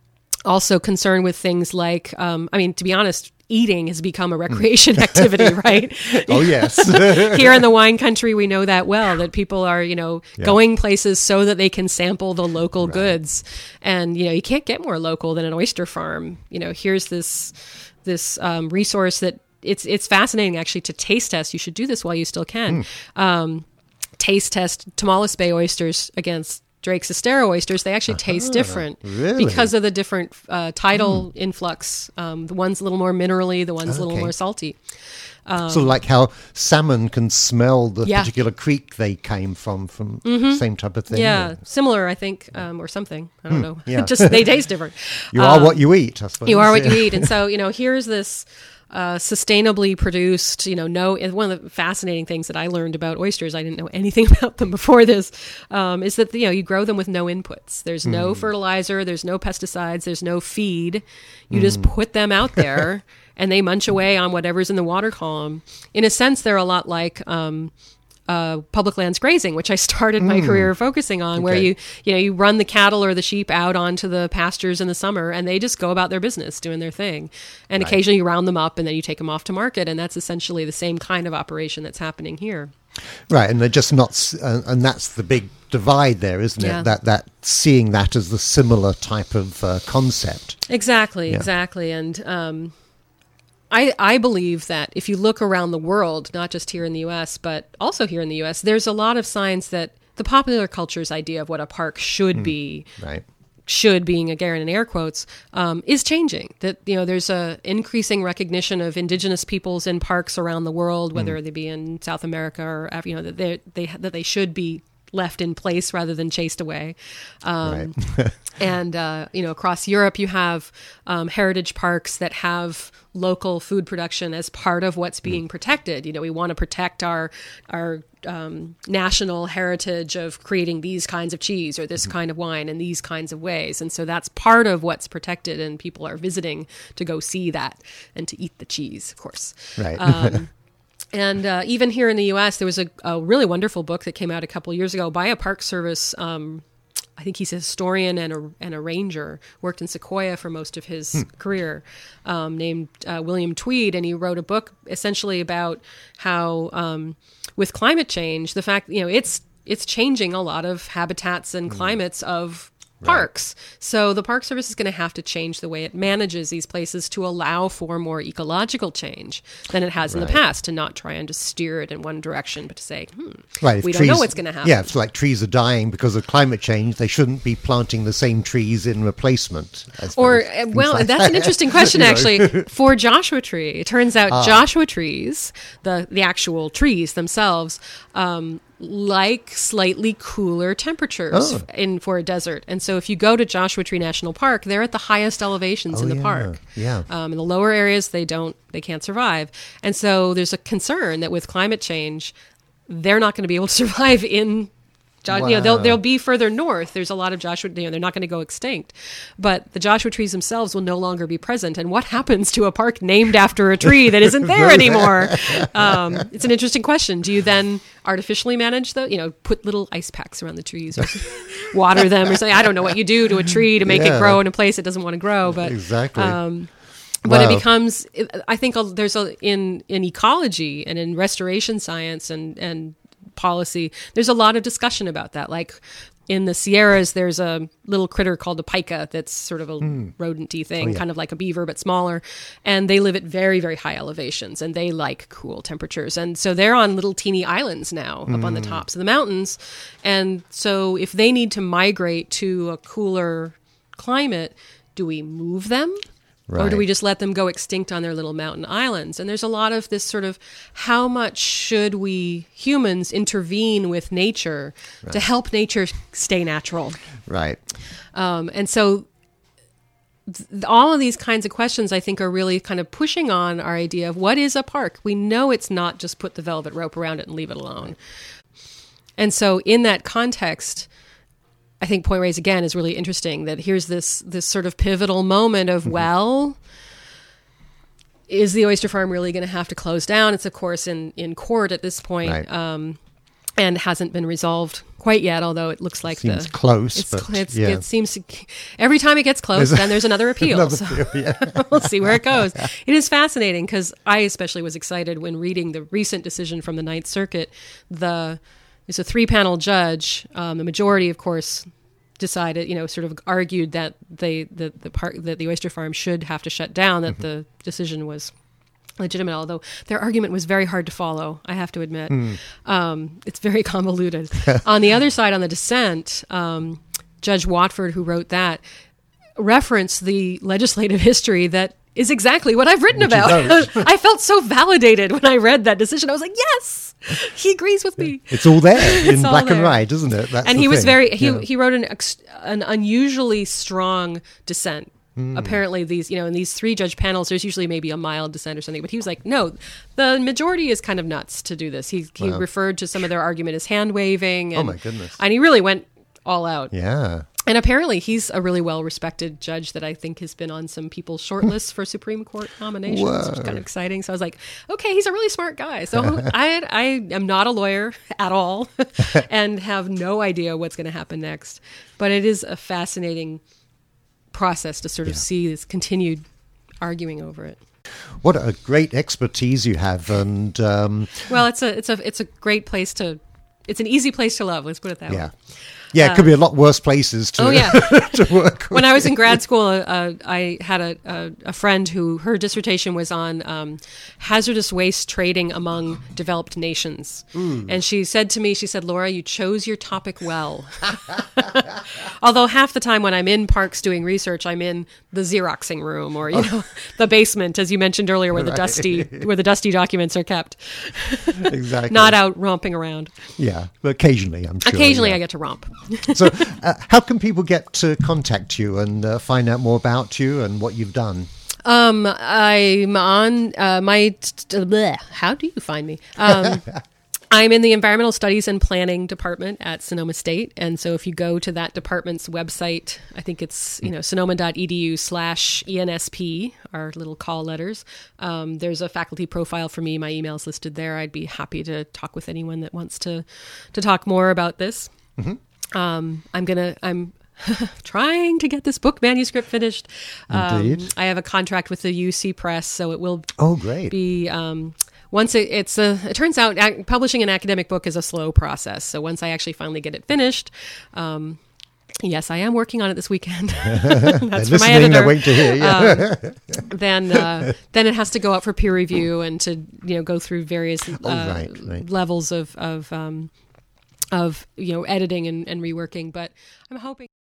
S2: Also concerned with things like, um, I mean, to be honest, eating has become a recreation activity, right?
S1: Oh, yes.
S2: Here in the wine country, we know that well, that people are, you know, yeah. going places so that they can sample the local right. goods. And, you know, you can't get more local than an oyster farm. You know, here's this this um, resource that it's it's fascinating, actually, to taste test. You should do this while you still can. Mm. Um, taste test Tomales Bay oysters against Drake's Estero oysters. They actually uh-huh. taste different
S1: really?
S2: because of the different uh, tidal mm. influx. Um, the one's a little more minerally, the one's okay. a little more salty. Um,
S1: sort of like how salmon can smell the
S2: yeah.
S1: particular creek they came from, from
S2: mm-hmm.
S1: same type of thing.
S2: Yeah, similar, I think, um, or something. I don't
S1: mm,
S2: know.
S1: Yeah.
S2: Just they taste different.
S1: You are
S2: um,
S1: what you eat, I suppose.
S2: You are what
S1: yeah.
S2: you eat. And so, you know, here's this uh, sustainably produced, you know, no, one of the fascinating things that I learned about oysters, I didn't know anything about them before this, um, is that, you know, you grow them with no inputs. There's mm. no fertilizer, there's no pesticides, there's no feed. You mm. just put them out there and they munch away on whatever's in the water column. In a sense, they're a lot like um, uh, public lands grazing, which I started my mm. career focusing on, okay. where you, you know, you run the cattle or the sheep out onto the pastures in the summer and they just go about their business doing their thing. And right. occasionally you round them up and then you take them off to market. And that's essentially the same kind of operation that's happening here.
S1: Right. And they're just not, uh, and that's the big divide there, isn't
S2: yeah.
S1: it? That, that seeing that as the similar type of uh, concept.
S2: Exactly.
S1: Yeah.
S2: Exactly. And, um, I, I believe that if you look around the world, not just here in the U S, but also here in the U S, there's a lot of signs that the popular culture's idea of what a park should mm, be,
S1: right.
S2: should being again in air quotes, um, is changing. That, you know, there's a increasing recognition of indigenous peoples in parks around the world, whether mm. they be in South America or, you know, that they, they, that they should be left in place rather than chased away. Um, right. and, uh, you know, across Europe, you have um, heritage parks that have local food production as part of what's being mm. protected. You know, we want to protect our our um, national heritage of creating these kinds of cheese or this mm-hmm. kind of wine in these kinds of ways. And so that's part of what's protected, and people are visiting to go see that and to eat the cheese, of course.
S1: Right.
S2: Um, And uh, even here in the U S, there was a, a really wonderful book that came out a couple years ago by a Park Service. Um, I think he's a historian and a, and a ranger, worked in Sequoia for most of his hmm. career, um, named uh, William Tweed. And he wrote a book essentially about how um, with climate change, the fact, you know, it's it's changing a lot of habitats and climates mm. of parks. Right. So the Park Service is going to have to change the way it manages these places to allow for more ecological change than it has right. in the past, to not try and just steer it in one direction, but to say, hmm,
S1: right.
S2: we
S1: trees,
S2: don't know what's going to happen.
S1: Yeah, it's like trees are dying because of climate change. They shouldn't be planting the same trees in replacement.
S2: Or, uh, well, like that's that. an interesting question, actually. For Joshua Tree, it turns out ah. Joshua trees, the, the actual trees themselves, um, like slightly cooler temperatures oh. in for a desert. And so if you go to Joshua Tree National Park, they're at the highest elevations
S1: oh,
S2: in the
S1: yeah.
S2: park.
S1: Yeah.
S2: Um, in the lower areas, they don't, they can't survive. And so there's a concern that with climate change, they're not going to be able to survive in Jo-
S1: wow.
S2: You know, they'll they'll be further north. There's a lot of Joshua. You know, they're not going to go extinct, but the Joshua trees themselves will no longer be present. And what happens to a park named after a tree that isn't there anymore? Um, it's an interesting question. Do you then artificially manage the? You know, put little ice packs around the trees, or water them, or something? I don't know what you do to a tree to make yeah. it grow in a place it doesn't want to grow, but
S1: exactly.
S2: Um, But
S1: wow.
S2: it becomes, I think there's a, in, in ecology and in restoration science and, and policy, there's a lot of discussion about that. Like in the Sierras, there's a little critter called a pika that's sort of a mm. rodent-y thing, oh, yeah. kind of like a beaver, but smaller. And they live at very, very high elevations, and they like cool temperatures. And so they're on little teeny islands now up mm. on the tops of the mountains. And so if they need to migrate to a cooler climate, do we move them? Right. Or do we just let them go extinct on their little mountain islands? And there's a lot of this sort of, how much should we humans intervene with nature right. to help nature stay natural?
S1: Right.
S2: Um, and so th- all of these kinds of questions, I think, are really kind of pushing on our idea of what is a park. We know it's not just put the velvet rope around it and leave it alone. And so in that context, I think Point Reyes, again, is really interesting, that here's this this sort of pivotal moment of, mm-hmm. well, is the oyster farm really going to have to close down? It's, of course, in, in court at this point,
S1: right.
S2: um, and hasn't been resolved quite yet, although it looks like
S1: seems
S2: the...
S1: close,
S2: it's,
S1: but
S2: it's,
S1: yeah.
S2: It seems... To, every time it gets close, there's then there's another appeal.
S1: another
S2: so
S1: appeal yeah.
S2: we'll see where it goes. It is fascinating, because I especially was excited when reading the recent decision from the Ninth Circuit. The It's a three-panel judge. Um, the majority, of course, decided, you know, sort of argued that they, the the park, that the oyster farm should have to shut down. That mm-hmm. the decision was legitimate, although their argument was very hard to follow, I have to admit. Mm. Um, it's very convoluted. On the other side, on the dissent, um, Judge Watford, who wrote that, referenced the legislative history that is exactly what I've written Which about. I felt so validated when I read that decision. I was like, yes, he agrees with me.
S1: It's all there in black and white, isn't it? That's
S2: and
S1: he
S2: thing. was very, he,
S1: yeah.
S2: he wrote an, an unusually strong dissent. Mm. Apparently these, you know, in these three judge panels, there's usually maybe a mild dissent or something, but he was like, no, the majority is kind of nuts to do this. He, he wow. referred to some of their argument as hand waving. And,
S1: oh my goodness.
S2: And he really went all out.
S1: Yeah.
S2: And apparently he's a really well-respected judge that I think has been on some people's shortlists for Supreme Court nominations, Whoa. which is kind of exciting. So I was like, okay, he's a really smart guy. So I, I am not a lawyer at all and have no idea what's going to happen next. But it is a fascinating process to sort of yeah. see this continued arguing over it.
S1: What a great expertise you have. And um,
S2: well, it's a, it's a, it's a great place to, it's an easy place to love. Let's put it that
S1: yeah.
S2: way.
S1: Yeah, it could be a lot worse places to,
S2: oh, yeah.
S1: to work with.
S2: When I was in grad school, uh, I had a, a, a friend who her dissertation was on um, hazardous waste trading among developed nations. Mm. And she said to me, she said, Laura, you chose your topic well. Although half the time when I'm in parks doing research, I'm in the Xeroxing room or, you know, the basement, as you mentioned earlier, where the
S1: Right.
S2: dusty where the dusty documents are kept.
S1: Exactly.
S2: Not out romping around.
S1: Yeah, but occasionally, I'm sure.
S2: Occasionally
S1: yeah.
S2: I get to romp.
S1: So, uh, how can people get to contact you and uh, find out more about you and what you've done?
S2: Um, I'm on uh, my. T- bleh, how do you find me? Um, I'm in the Environmental Studies and Planning Department at Sonoma State, and so if you go to that department's website, I think it's you know sonoma.edu slash ENSP, our little call letters. Um, there's a faculty profile for me. My email's listed there. I'd be happy to talk with anyone that wants to to talk more about this. Mm-hmm. Um, I'm gonna. I'm. trying to get this book manuscript finished.
S1: Indeed.
S2: Um, I have a contract with the U C Press, so it will
S1: Oh, great.
S2: be um, once it, it's a. It turns out ac- publishing an academic book is a slow process. So once I actually finally get it finished, um, yes, I am working on it this weekend. That's for my editor.
S1: They're waiting to hear. Yeah.
S2: Um, then, uh, then it has to go out for peer review and to you know go through various uh,
S1: Oh, right, right.
S2: levels of of um, of you know editing and, and reworking. But I'm hoping.